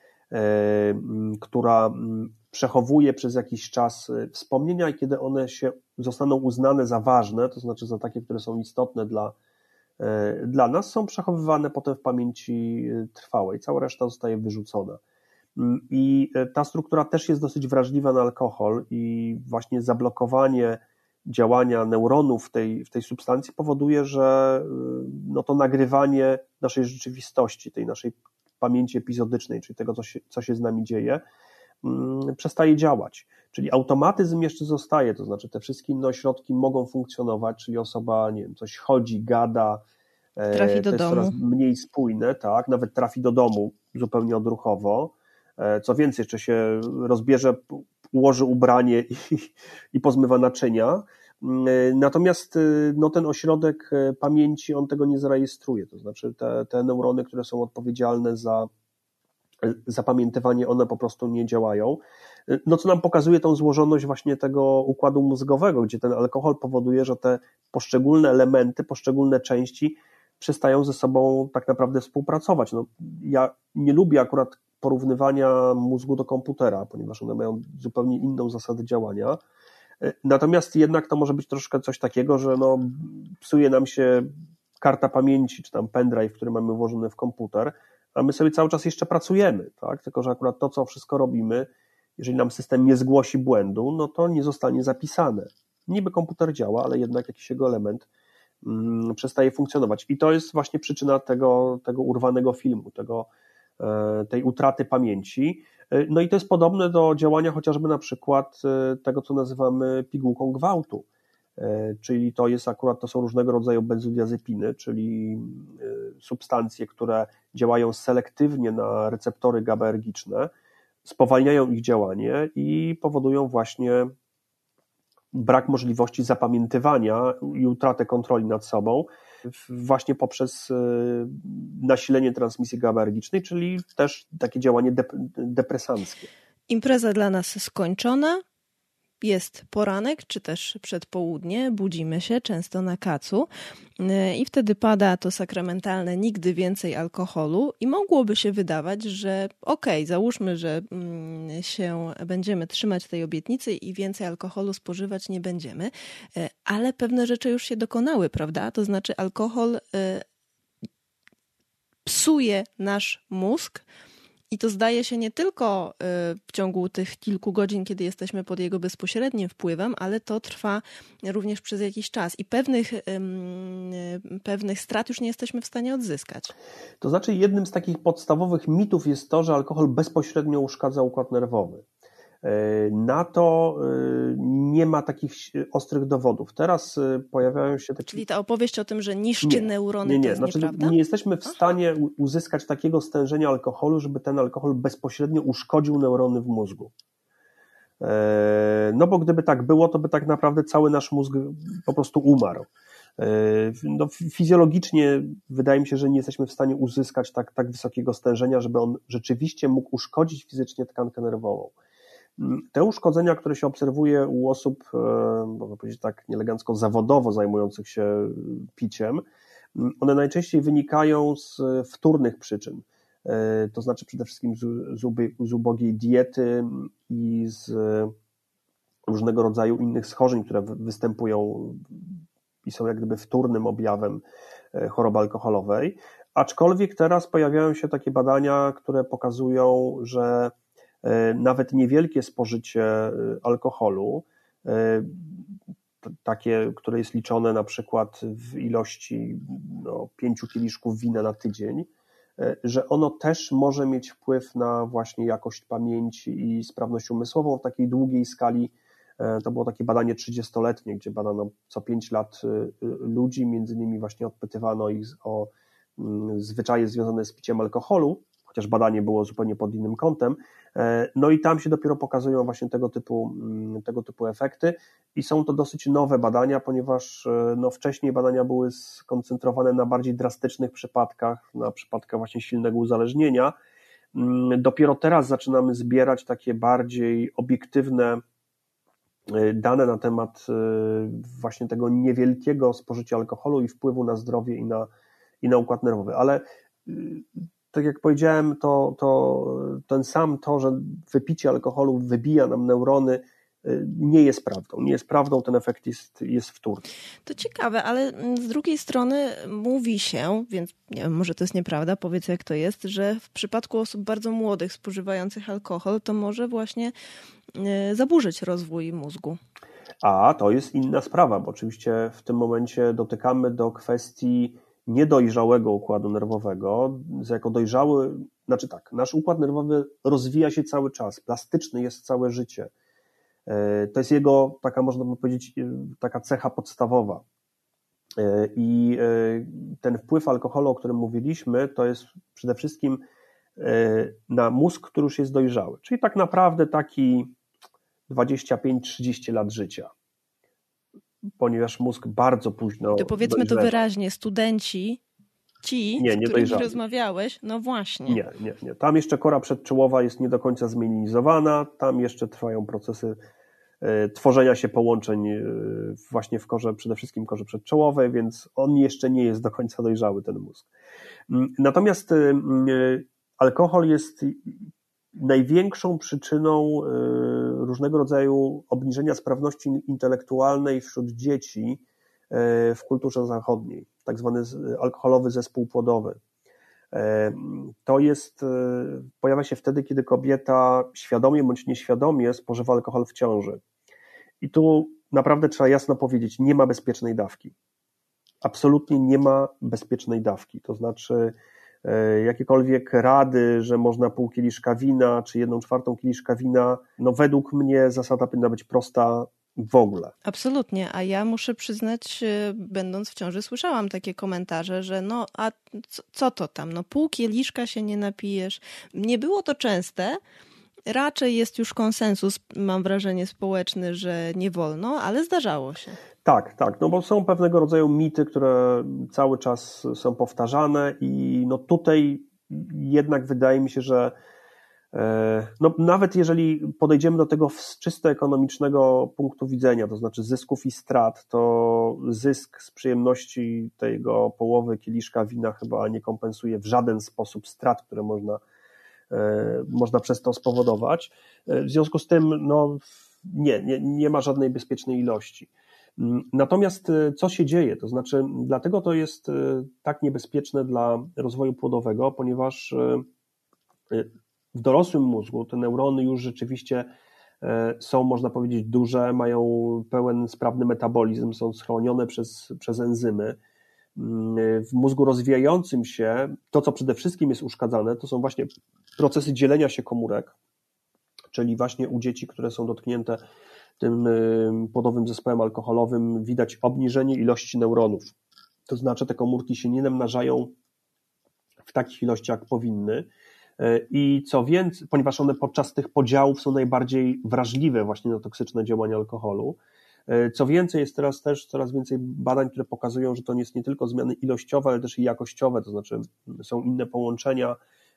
która przechowuje przez jakiś czas wspomnienia i kiedy one się zostaną uznane za ważne, to znaczy za takie, które są istotne dla nas, są przechowywane potem w pamięci trwałej. Cała reszta zostaje wyrzucona. I ta struktura też jest dosyć wrażliwa na alkohol i właśnie zablokowanie działania neuronów w tej substancji powoduje, że no to nagrywanie naszej rzeczywistości, tej naszej pamięci epizodycznej, czyli tego, co się z nami dzieje, przestaje działać. Czyli automatyzm jeszcze zostaje, to znaczy te wszystkie inne ośrodki mogą funkcjonować, czyli osoba, nie wiem, coś chodzi, gada, trafi do domu. Jest coraz mniej spójne, tak, nawet trafi do domu zupełnie odruchowo. Co więcej, jeszcze się rozbierze, ułoży ubranie i pozmywa naczynia. Natomiast no, ten ośrodek pamięci, on tego nie zarejestruje. To znaczy te neurony, które są odpowiedzialne zapamiętywanie, one po prostu nie działają. No co nam pokazuje tą złożoność właśnie tego układu mózgowego, gdzie ten alkohol powoduje, że te poszczególne elementy, poszczególne części przestają ze sobą tak naprawdę współpracować. No, ja nie lubię akurat porównywania mózgu do komputera, ponieważ one mają zupełnie inną zasadę działania. Natomiast jednak to może być troszkę coś takiego, że no, psuje nam się karta pamięci, czy tam pendrive, który mamy włożony w komputer, a my sobie cały czas jeszcze pracujemy, tak? Tylko że akurat to, co wszystko robimy, jeżeli nam system nie zgłosi błędu, no to nie zostanie zapisane. Niby komputer działa, ale jednak jakiś jego element przestaje funkcjonować. I to jest właśnie przyczyna tego urwanego filmu, tej utraty pamięci. No i to jest podobne do działania chociażby na przykład tego, co nazywamy pigułką gwałtu. Czyli to są różnego rodzaju benzodiazepiny, czyli substancje, które działają selektywnie na receptory GABAergiczne, spowalniają ich działanie i powodują właśnie brak możliwości zapamiętywania i utratę kontroli nad sobą właśnie poprzez nasilenie transmisji GABAergicznej, czyli też takie działanie depresanckie. Impreza dla nas skończona. Jest poranek, czy też przedpołudnie, budzimy się często na kacu i wtedy pada to sakramentalne nigdy więcej alkoholu i mogłoby się wydawać, że załóżmy, że się będziemy trzymać tej obietnicy i więcej alkoholu spożywać nie będziemy, ale pewne rzeczy już się dokonały, prawda? To znaczy alkohol psuje nasz mózg. I to zdaje się nie tylko w ciągu tych kilku godzin, kiedy jesteśmy pod jego bezpośrednim wpływem, ale to trwa również przez jakiś czas i pewnych strat już nie jesteśmy w stanie odzyskać. To znaczy jednym z takich podstawowych mitów jest to, że alkohol bezpośrednio uszkadza układ nerwowy. Na to nie ma takich ostrych dowodów. Teraz pojawiają się takie... Czyli ta opowieść o tym, że niszczy neurony, to jest nieprawda? Nie jesteśmy w stanie uzyskać takiego stężenia alkoholu, żeby ten alkohol bezpośrednio uszkodził neurony w mózgu. No bo gdyby tak było, to by tak naprawdę cały nasz mózg po prostu umarł. No, fizjologicznie wydaje mi się, że nie jesteśmy w stanie uzyskać tak wysokiego stężenia, żeby on rzeczywiście mógł uszkodzić fizycznie tkankę nerwową. Te uszkodzenia, które się obserwuje u osób, można powiedzieć tak nieelegancko, zawodowo zajmujących się piciem, one najczęściej wynikają z wtórnych przyczyn. To znaczy przede wszystkim z ubogiej diety i z różnego rodzaju innych schorzeń, które występują i są jak gdyby wtórnym objawem choroby alkoholowej. Aczkolwiek teraz pojawiają się takie badania, które pokazują, że nawet niewielkie spożycie alkoholu, takie, które jest liczone na przykład w ilości 5 kieliszków wina na tydzień, że ono też może mieć wpływ na właśnie jakość pamięci i sprawność umysłową w takiej długiej skali. To było takie badanie 30-letnie, gdzie badano co 5 lat ludzi, między innymi właśnie odpytywano ich o zwyczaje związane z piciem alkoholu, chociaż badanie było zupełnie pod innym kątem, no i tam się dopiero pokazują właśnie tego typu efekty i są to dosyć nowe badania, ponieważ wcześniej badania były skoncentrowane na bardziej drastycznych przypadkach, na przypadkach właśnie silnego uzależnienia. Dopiero teraz zaczynamy zbierać takie bardziej obiektywne dane na temat właśnie tego niewielkiego spożycia alkoholu i wpływu na zdrowie i na układ nerwowy, ale tak jak powiedziałem, to, że wypicie alkoholu wybija nam neurony, nie jest prawdą. Nie jest prawdą, ten efekt jest wtórny. To ciekawe, ale z drugiej strony mówi się, więc nie wiem, może to jest nieprawda, powiedz jak to jest, że w przypadku osób bardzo młodych spożywających alkohol, to może właśnie zaburzyć rozwój mózgu. A to jest inna sprawa, bo oczywiście w tym momencie dotykamy do kwestii niedojrzałego układu nerwowego, jako dojrzały, znaczy tak, nasz układ nerwowy rozwija się cały czas, plastyczny jest całe życie. To jest jego, taka można by powiedzieć, taka cecha podstawowa. I ten wpływ alkoholu, o którym mówiliśmy, to jest przede wszystkim na mózg, który już jest dojrzały. Czyli tak naprawdę taki 25-30 lat życia. Ponieważ mózg bardzo późno to powiedzmy dojrzewa. To wyraźnie, studenci ci, nie z którymi dojrzali. rozmawiałeś, no właśnie. Nie. Tam jeszcze kora przedczołowa jest nie do końca zmielinizowana, tam jeszcze trwają procesy tworzenia się połączeń właśnie w korze, przede wszystkim korze przedczołowej, więc on jeszcze nie jest do końca dojrzały, ten mózg. Natomiast alkohol jest największą przyczyną różnego rodzaju obniżenia sprawności intelektualnej wśród dzieci w kulturze zachodniej, tak zwany alkoholowy zespół płodowy. To pojawia się wtedy, kiedy kobieta świadomie bądź nieświadomie spożywa alkohol w ciąży. I tu naprawdę trzeba jasno powiedzieć, nie ma bezpiecznej dawki. Absolutnie nie ma bezpiecznej dawki. To znaczy jakiekolwiek rady, że można pół kieliszka wina, czy 1/4 kieliszka wina, no według mnie zasada powinna być prosta w ogóle. Absolutnie, a ja muszę przyznać, będąc w ciąży, słyszałam takie komentarze, że no a co to tam, no pół kieliszka się nie napijesz. Nie było to częste, raczej jest już konsensus, mam wrażenie, społeczny, że nie wolno, ale zdarzało się. Tak, no bo są pewnego rodzaju mity, które cały czas są powtarzane i no tutaj jednak wydaje mi się, że no nawet jeżeli podejdziemy do tego z czysto ekonomicznego punktu widzenia, to znaczy zysków i strat, to zysk z przyjemności tego połowy kieliszka wina chyba nie kompensuje w żaden sposób strat, które można przez to spowodować. W związku z tym no, nie ma żadnej bezpiecznej ilości. Natomiast co się dzieje? To znaczy, dlatego to jest tak niebezpieczne dla rozwoju płodowego, ponieważ w dorosłym mózgu te neurony już rzeczywiście są, można powiedzieć, duże, mają pełen sprawny metabolizm, są schronione przez enzymy. W mózgu rozwijającym się to, co przede wszystkim jest uszkadzane, to są właśnie procesy dzielenia się komórek, czyli właśnie u dzieci, które są dotknięte tym płodowym zespołem alkoholowym, widać obniżenie ilości neuronów. To znaczy te komórki się nie namnażają w takich ilościach, jak powinny. I co więcej, ponieważ one podczas tych podziałów są najbardziej wrażliwe właśnie na toksyczne działania alkoholu. Co więcej, jest teraz też coraz więcej badań, które pokazują, że to jest nie tylko zmiany ilościowe, ale też i jakościowe, to znaczy są inne połączenia,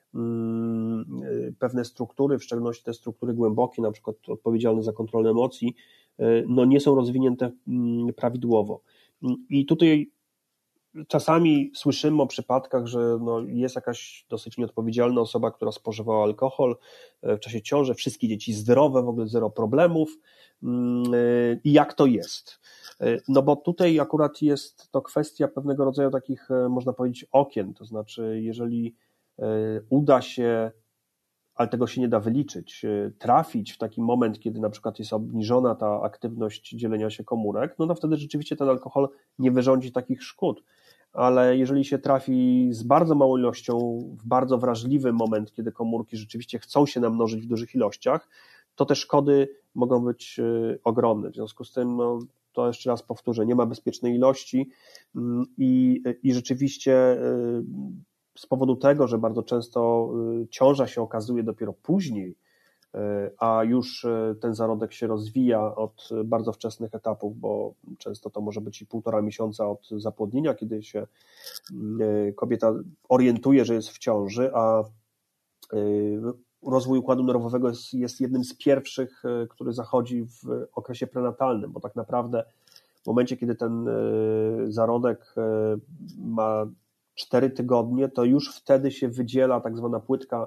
pewne struktury, w szczególności te struktury głębokie, na przykład odpowiedzialne za kontrolę emocji, no nie są rozwinięte prawidłowo. I tutaj czasami słyszymy o przypadkach, że no jest jakaś dosyć nieodpowiedzialna osoba, która spożywała alkohol w czasie ciąży, wszystkie dzieci zdrowe, w ogóle zero problemów. I jak to jest? No bo tutaj akurat jest to kwestia pewnego rodzaju takich, można powiedzieć, okien, to znaczy jeżeli uda się, ale tego się nie da wyliczyć, trafić w taki moment, kiedy na przykład jest obniżona ta aktywność dzielenia się komórek, no to wtedy rzeczywiście ten alkohol nie wyrządzi takich szkód. Ale jeżeli się trafi z bardzo małą ilością w bardzo wrażliwy moment, kiedy komórki rzeczywiście chcą się namnożyć w dużych ilościach, to te szkody mogą być ogromne. W związku z tym, no, to jeszcze raz powtórzę, nie ma bezpiecznej ilości i rzeczywiście z powodu tego, że bardzo często ciąża się okazuje dopiero później, a już ten zarodek się rozwija od bardzo wczesnych etapów, bo często to może być i 1,5 miesiąca od zapłodnienia, kiedy się kobieta orientuje, że jest w ciąży, a rozwój układu nerwowego jest jednym z pierwszych, który zachodzi w okresie prenatalnym, bo tak naprawdę w momencie, kiedy ten zarodek ma 4 tygodnie, to już wtedy się wydziela tak zwana płytka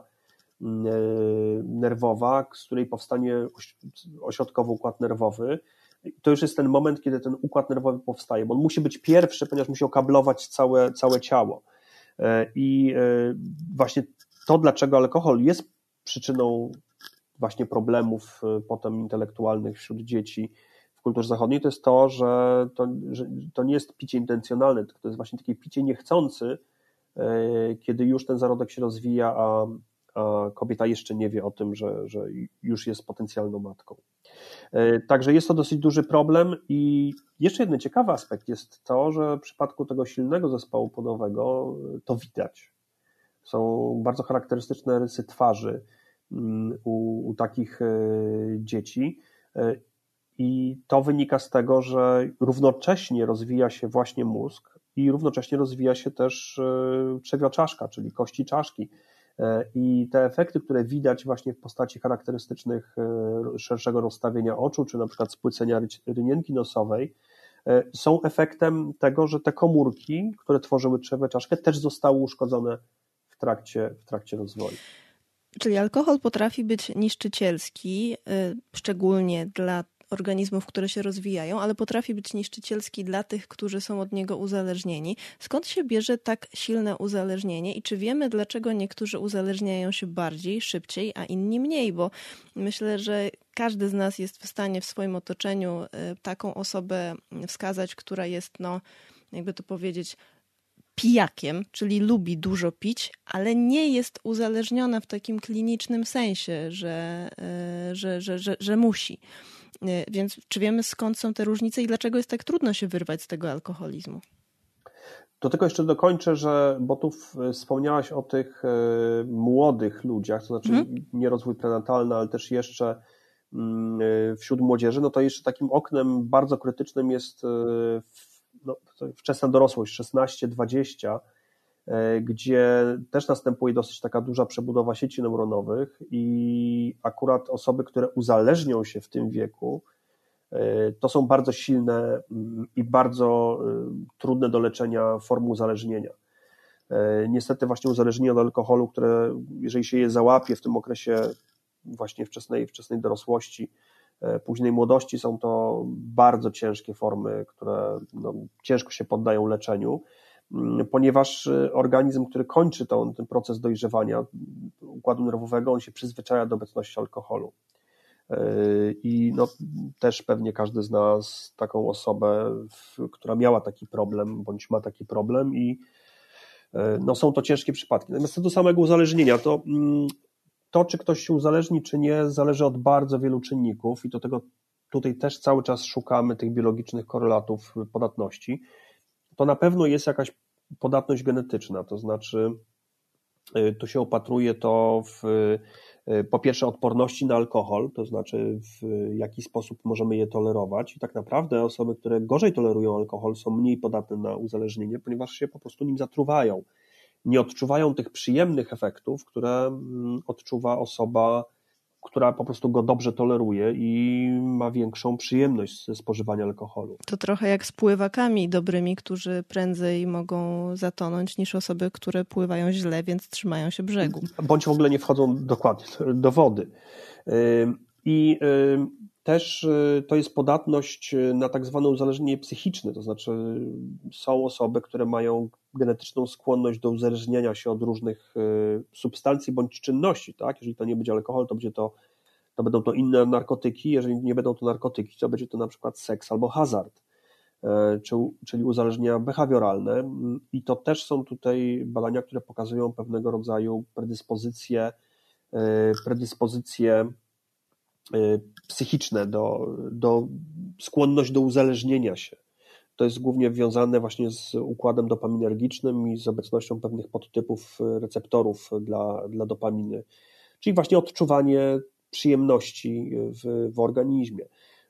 nerwowa, z której powstanie ośrodkowy układ nerwowy. To już jest ten moment, kiedy ten układ nerwowy powstaje, bo on musi być pierwszy, ponieważ musi okablować całe ciało. I właśnie to, dlaczego alkohol jest przyczyną właśnie problemów potem intelektualnych wśród dzieci w kulturze zachodniej, to jest to, że to nie jest picie intencjonalne, tylko to jest właśnie takie picie niechcący, kiedy już ten zarodek się rozwija, a kobieta jeszcze nie wie o tym, że już jest potencjalną matką. Także jest to dosyć duży problem i jeszcze jeden ciekawy aspekt jest to, że w przypadku tego silnego zespołu płodowego to widać. Są bardzo charakterystyczne rysy twarzy u takich dzieci I to wynika z tego, że równocześnie rozwija się właśnie mózg i równocześnie rozwija się też trzewioczaszka, czyli kości czaszki. I te efekty, które widać właśnie w postaci charakterystycznych szerszego rozstawienia oczu, czy na przykład spłycenia rynienki nosowej, są efektem tego, że te komórki, które tworzyły trzewioczaszkę, też zostały uszkodzone w trakcie rozwoju. Czyli alkohol potrafi być niszczycielski, szczególnie dla organizmów, które się rozwijają, ale potrafi być niszczycielski dla tych, którzy są od niego uzależnieni. Skąd się bierze tak silne uzależnienie i czy wiemy, dlaczego niektórzy uzależniają się bardziej, szybciej, a inni mniej? Bo myślę, że każdy z nas jest w stanie w swoim otoczeniu taką osobę wskazać, która jest, jakby to powiedzieć, pijakiem, czyli lubi dużo pić, ale nie jest uzależniona w takim klinicznym sensie, że musi. Więc czy wiemy, skąd są te różnice i dlaczego jest tak trudno się wyrwać z tego alkoholizmu? Do tego jeszcze dokończę, bo tu wspomniałaś o tych młodych ludziach, to znaczy nie rozwój prenatalny, ale też jeszcze wśród młodzieży, to jeszcze takim oknem bardzo krytycznym jest wczesna dorosłość, 16-20, gdzie też następuje dosyć taka duża przebudowa sieci neuronowych i akurat osoby, które uzależnią się w tym wieku, to są bardzo silne i bardzo trudne do leczenia formy uzależnienia. Niestety właśnie uzależnienie od alkoholu, które jeżeli się je załapie w tym okresie właśnie wczesnej dorosłości, późnej młodości, są to bardzo ciężkie formy, które ciężko się poddają leczeniu, ponieważ organizm, który kończy ten proces dojrzewania układu nerwowego, on się przyzwyczaja do obecności alkoholu. I też pewnie każdy z nas taką osobę, która miała taki problem, bądź ma taki problem i są to ciężkie przypadki. Natomiast co do samego uzależnienia, to, czy ktoś się uzależni, czy nie, zależy od bardzo wielu czynników i do tego tutaj też cały czas szukamy tych biologicznych korelatów podatności. To na pewno jest jakaś podatność genetyczna, to znaczy tu się opatruje to po pierwsze odporności na alkohol, to znaczy w jaki sposób możemy je tolerować i tak naprawdę osoby, które gorzej tolerują alkohol, są mniej podatne na uzależnienie, ponieważ się po prostu nim zatruwają. Nie odczuwają tych przyjemnych efektów, które odczuwa osoba, która po prostu go dobrze toleruje i ma większą przyjemność ze spożywania alkoholu. To trochę jak z pływakami dobrymi, którzy prędzej mogą zatonąć niż osoby, które pływają źle, więc trzymają się brzegu. Bądź w ogóle nie wchodzą dokładnie do wody. I też to jest podatność na tak zwane uzależnienie psychiczne, to znaczy są osoby, które mają genetyczną skłonność do uzależniania się od różnych substancji bądź czynności, tak? Jeżeli to nie będzie alkohol, to będą to inne narkotyki, jeżeli nie będą to narkotyki, to będzie to na przykład seks albo hazard, czyli uzależnienia behawioralne i to też są tutaj badania, które pokazują pewnego rodzaju predyspozycje psychiczne, do skłonność do uzależnienia się. To jest głównie wiązane właśnie z układem dopaminergicznym i z obecnością pewnych podtypów receptorów dla dopaminy, czyli właśnie odczuwanie przyjemności w organizmie.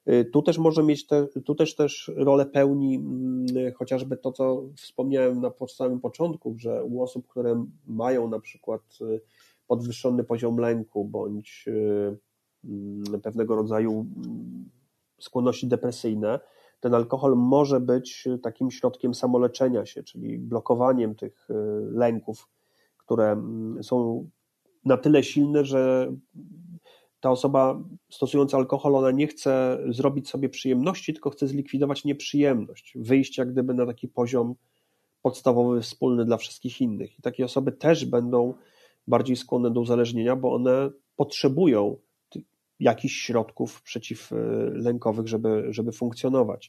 Tu też rolę pełni chociażby to, co wspomniałem na samym początku, że u osób, które mają na przykład podwyższony poziom lęku bądź pewnego rodzaju skłonności depresyjne, ten alkohol może być takim środkiem samoleczenia się, czyli blokowaniem tych lęków, które są na tyle silne, że ta osoba stosująca alkohol, ona nie chce zrobić sobie przyjemności, tylko chce zlikwidować nieprzyjemność, wyjść jak gdyby na taki poziom podstawowy, wspólny dla wszystkich innych. I takie osoby też będą bardziej skłonne do uzależnienia, bo one potrzebują jakichś środków przeciwlękowych, żeby funkcjonować.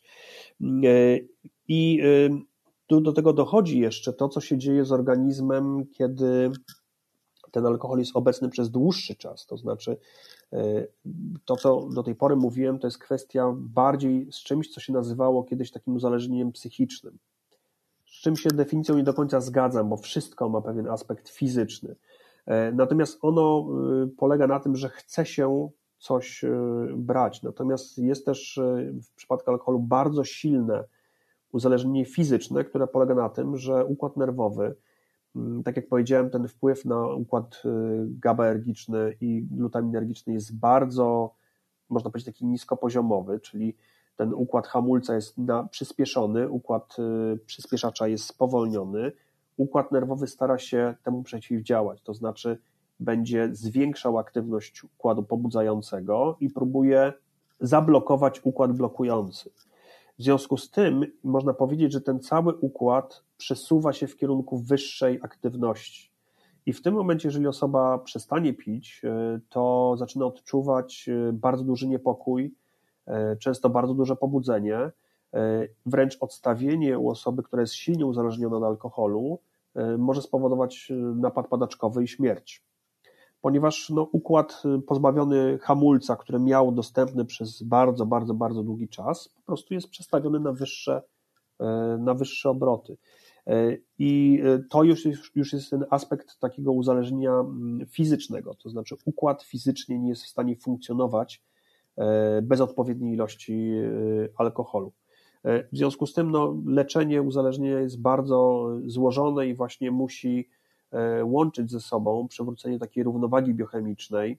I tu do tego dochodzi jeszcze to, co się dzieje z organizmem, kiedy ten alkohol jest obecny przez dłuższy czas. To znaczy to, co do tej pory mówiłem, to jest kwestia bardziej z czymś, co się nazywało kiedyś takim uzależnieniem psychicznym. Z czym się definicją nie do końca zgadzam, bo wszystko ma pewien aspekt fizyczny. Natomiast ono polega na tym, że chce się coś brać. Natomiast jest też w przypadku alkoholu bardzo silne uzależnienie fizyczne, które polega na tym, że układ nerwowy, tak jak powiedziałem, ten wpływ na układ GABAergiczny i glutaminergiczny jest bardzo, można powiedzieć, taki niskopoziomowy, czyli ten układ hamulca jest przyspieszony, układ przyspieszacza jest spowolniony, układ nerwowy stara się temu przeciwdziałać, to znaczy będzie zwiększał aktywność układu pobudzającego i próbuje zablokować układ blokujący. W związku z tym można powiedzieć, że ten cały układ przesuwa się w kierunku wyższej aktywności. I w tym momencie, jeżeli osoba przestanie pić, to zaczyna odczuwać bardzo duży niepokój, często bardzo duże pobudzenie, wręcz odstawienie u osoby, która jest silnie uzależniona od alkoholu, może spowodować napad padaczkowy i śmierć. Ponieważ układ pozbawiony hamulca, który miał dostępny przez bardzo, bardzo, bardzo długi czas, po prostu jest przestawiony na wyższe obroty. I to już jest ten aspekt takiego uzależnienia fizycznego, to znaczy układ fizycznie nie jest w stanie funkcjonować bez odpowiedniej ilości alkoholu. W związku z tym leczenie uzależnienia jest bardzo złożone i właśnie musi łączyć ze sobą przywrócenie takiej równowagi biochemicznej,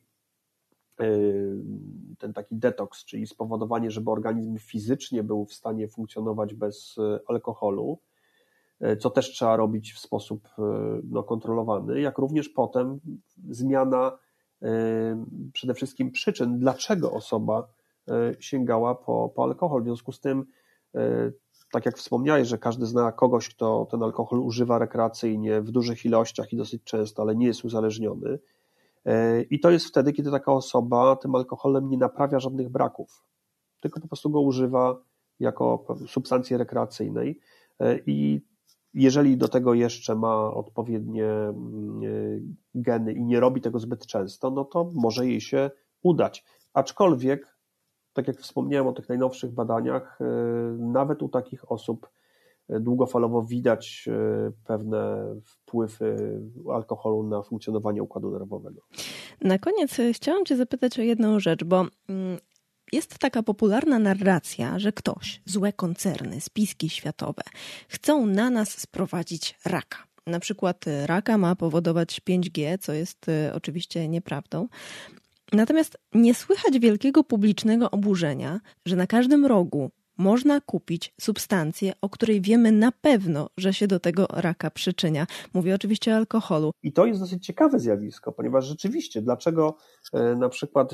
ten taki detoks, czyli spowodowanie, żeby organizm fizycznie był w stanie funkcjonować bez alkoholu, co też trzeba robić w sposób kontrolowany, jak również potem zmiana przede wszystkim przyczyn, dlaczego osoba sięgała po alkohol. W związku z tym, tak jak wspomniałeś, że każdy zna kogoś, kto ten alkohol używa rekreacyjnie w dużych ilościach i dosyć często, ale nie jest uzależniony. I to jest wtedy, kiedy taka osoba tym alkoholem nie naprawia żadnych braków, tylko po prostu go używa jako substancji rekreacyjnej. I jeżeli do tego jeszcze ma odpowiednie geny i nie robi tego zbyt często, to może jej się udać. Aczkolwiek, tak jak wspomniałem o tych najnowszych badaniach, nawet u takich osób długofalowo widać pewne wpływy alkoholu na funkcjonowanie układu nerwowego. Na koniec chciałam Cię zapytać o jedną rzecz, bo jest taka popularna narracja, że ktoś, złe koncerny, spiski światowe chcą na nas sprowadzić raka. Na przykład raka ma powodować 5G, co jest oczywiście nieprawdą. Natomiast nie słychać wielkiego publicznego oburzenia, że na każdym rogu można kupić substancję, o której wiemy na pewno, że się do tego raka przyczynia. Mówię oczywiście o alkoholu. I to jest dosyć ciekawe zjawisko, ponieważ rzeczywiście, dlaczego na przykład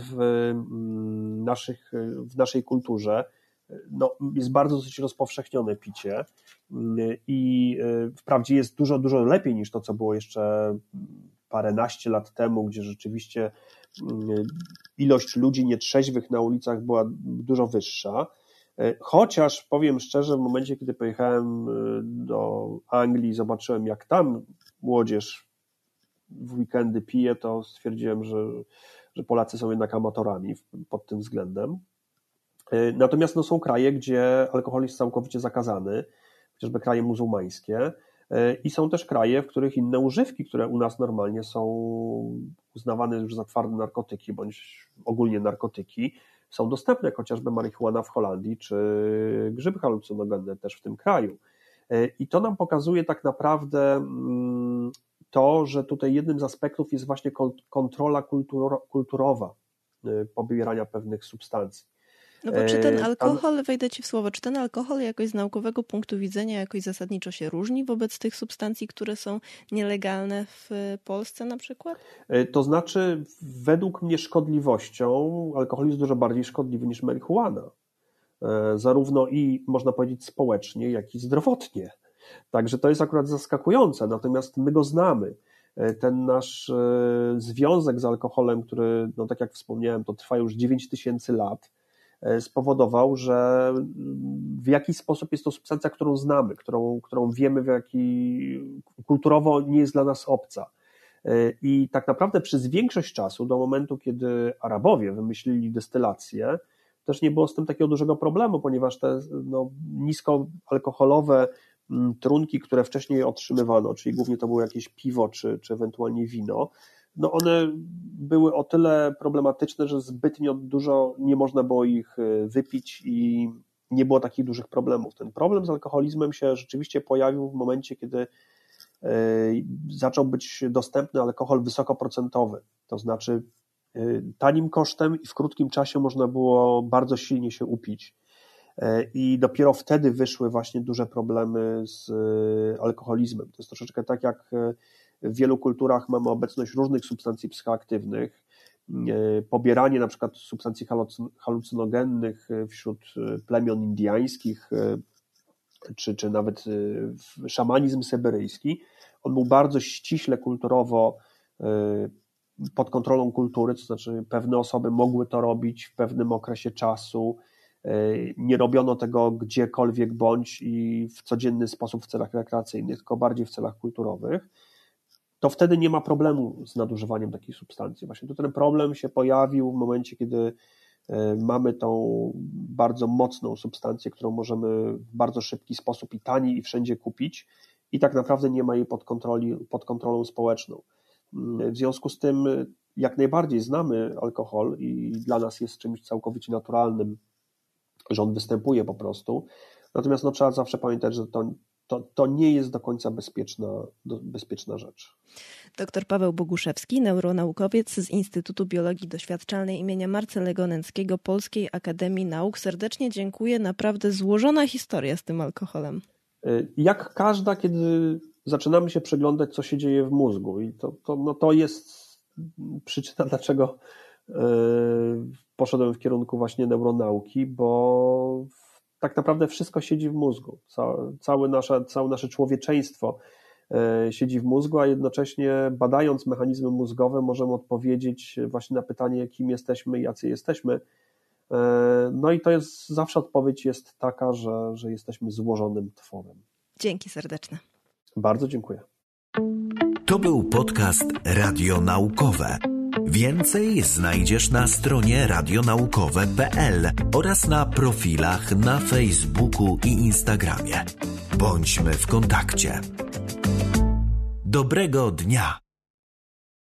w naszej kulturze jest bardzo dosyć rozpowszechnione picie i wprawdzie jest dużo, dużo lepiej niż to, co było jeszcze paręnaście lat temu, gdzie rzeczywiście ilość ludzi nietrzeźwych na ulicach była dużo wyższa. Chociaż powiem szczerze, w momencie, kiedy pojechałem do Anglii i zobaczyłem, jak tam młodzież w weekendy pije, to stwierdziłem, że Polacy są jednak amatorami pod tym względem. Natomiast są kraje, gdzie alkohol jest całkowicie zakazany, chociażby kraje muzułmańskie, i są też kraje, w których inne używki, które u nas normalnie są uznawane już za twarde narkotyki, bądź ogólnie narkotyki, są dostępne, jak chociażby marihuana w Holandii, czy grzyby halucynogenne też w tym kraju. I to nam pokazuje tak naprawdę to, że tutaj jednym z aspektów jest właśnie kontrola kulturowa pobierania pewnych substancji. No bo czy ten alkohol, wejdę Ci w słowo, czy ten alkohol jakoś z naukowego punktu widzenia jakoś zasadniczo się różni wobec tych substancji, które są nielegalne w Polsce na przykład? To znaczy, według mnie szkodliwością alkohol jest dużo bardziej szkodliwy niż marihuana. Zarówno i można powiedzieć społecznie, jak i zdrowotnie. Także to jest akurat zaskakujące, natomiast my go znamy. Ten nasz związek z alkoholem, który, tak jak wspomniałem, to trwa już 9000 lat, spowodował, że w jakiś sposób jest to substancja, którą znamy, którą wiemy, w jaki kulturowo nie jest dla nas obca. I tak naprawdę przez większość czasu, do momentu, kiedy Arabowie wymyślili destylację, też nie było z tym takiego dużego problemu, ponieważ te niskoalkoholowe trunki, które wcześniej otrzymywano, czyli głównie to było jakieś piwo czy ewentualnie wino, no one były o tyle problematyczne, że zbytnio dużo nie można było ich wypić i nie było takich dużych problemów. Ten problem z alkoholizmem się rzeczywiście pojawił w momencie, kiedy zaczął być dostępny alkohol wysokoprocentowy, to znaczy tanim kosztem i w krótkim czasie można było bardzo silnie się upić. I dopiero wtedy wyszły właśnie duże problemy z alkoholizmem. To jest troszeczkę tak, jak w wielu kulturach mamy obecność różnych substancji psychoaktywnych, pobieranie na przykład substancji halucynogennych wśród plemion indyjskich, czy nawet szamanizm syberyjski. On był bardzo ściśle kulturowo pod kontrolą kultury, to znaczy pewne osoby mogły to robić w pewnym okresie czasu, nie robiono tego gdziekolwiek bądź i w codzienny sposób w celach rekreacyjnych, tylko bardziej w celach kulturowych, to wtedy nie ma problemu z nadużywaniem takiej substancji. Właśnie tu ten problem się pojawił w momencie, kiedy mamy tą bardzo mocną substancję, którą możemy w bardzo szybki sposób i taniej i wszędzie kupić i tak naprawdę nie ma jej pod kontrolą społeczną. W związku z tym jak najbardziej znamy alkohol i dla nas jest czymś całkowicie naturalnym, że on występuje po prostu. Natomiast trzeba zawsze pamiętać, że to nie jest do końca bezpieczna rzecz. Dr Paweł Boguszewski, neuronaukowiec z Instytutu Biologii Doświadczalnej imienia Marcela Nęckiego Polskiej Akademii Nauk. Serdecznie dziękuję. Naprawdę złożona historia z tym alkoholem. Jak każda, kiedy zaczynamy się przyglądać, co się dzieje w mózgu. I to jest przyczyna, dlaczego poszedłem w kierunku właśnie neuronauki, bo tak naprawdę wszystko siedzi w mózgu. Całe nasze człowieczeństwo siedzi w mózgu, a jednocześnie badając mechanizmy mózgowe możemy odpowiedzieć właśnie na pytanie, kim jesteśmy i jacy jesteśmy. No i to jest zawsze odpowiedź jest taka, że jesteśmy złożonym tworem. Dzięki serdeczne. Bardzo dziękuję. To był podcast Radionaukowe. Więcej znajdziesz na stronie radionaukowe.pl oraz na profilach na Facebooku i Instagramie. Bądźmy w kontakcie. Dobrego dnia!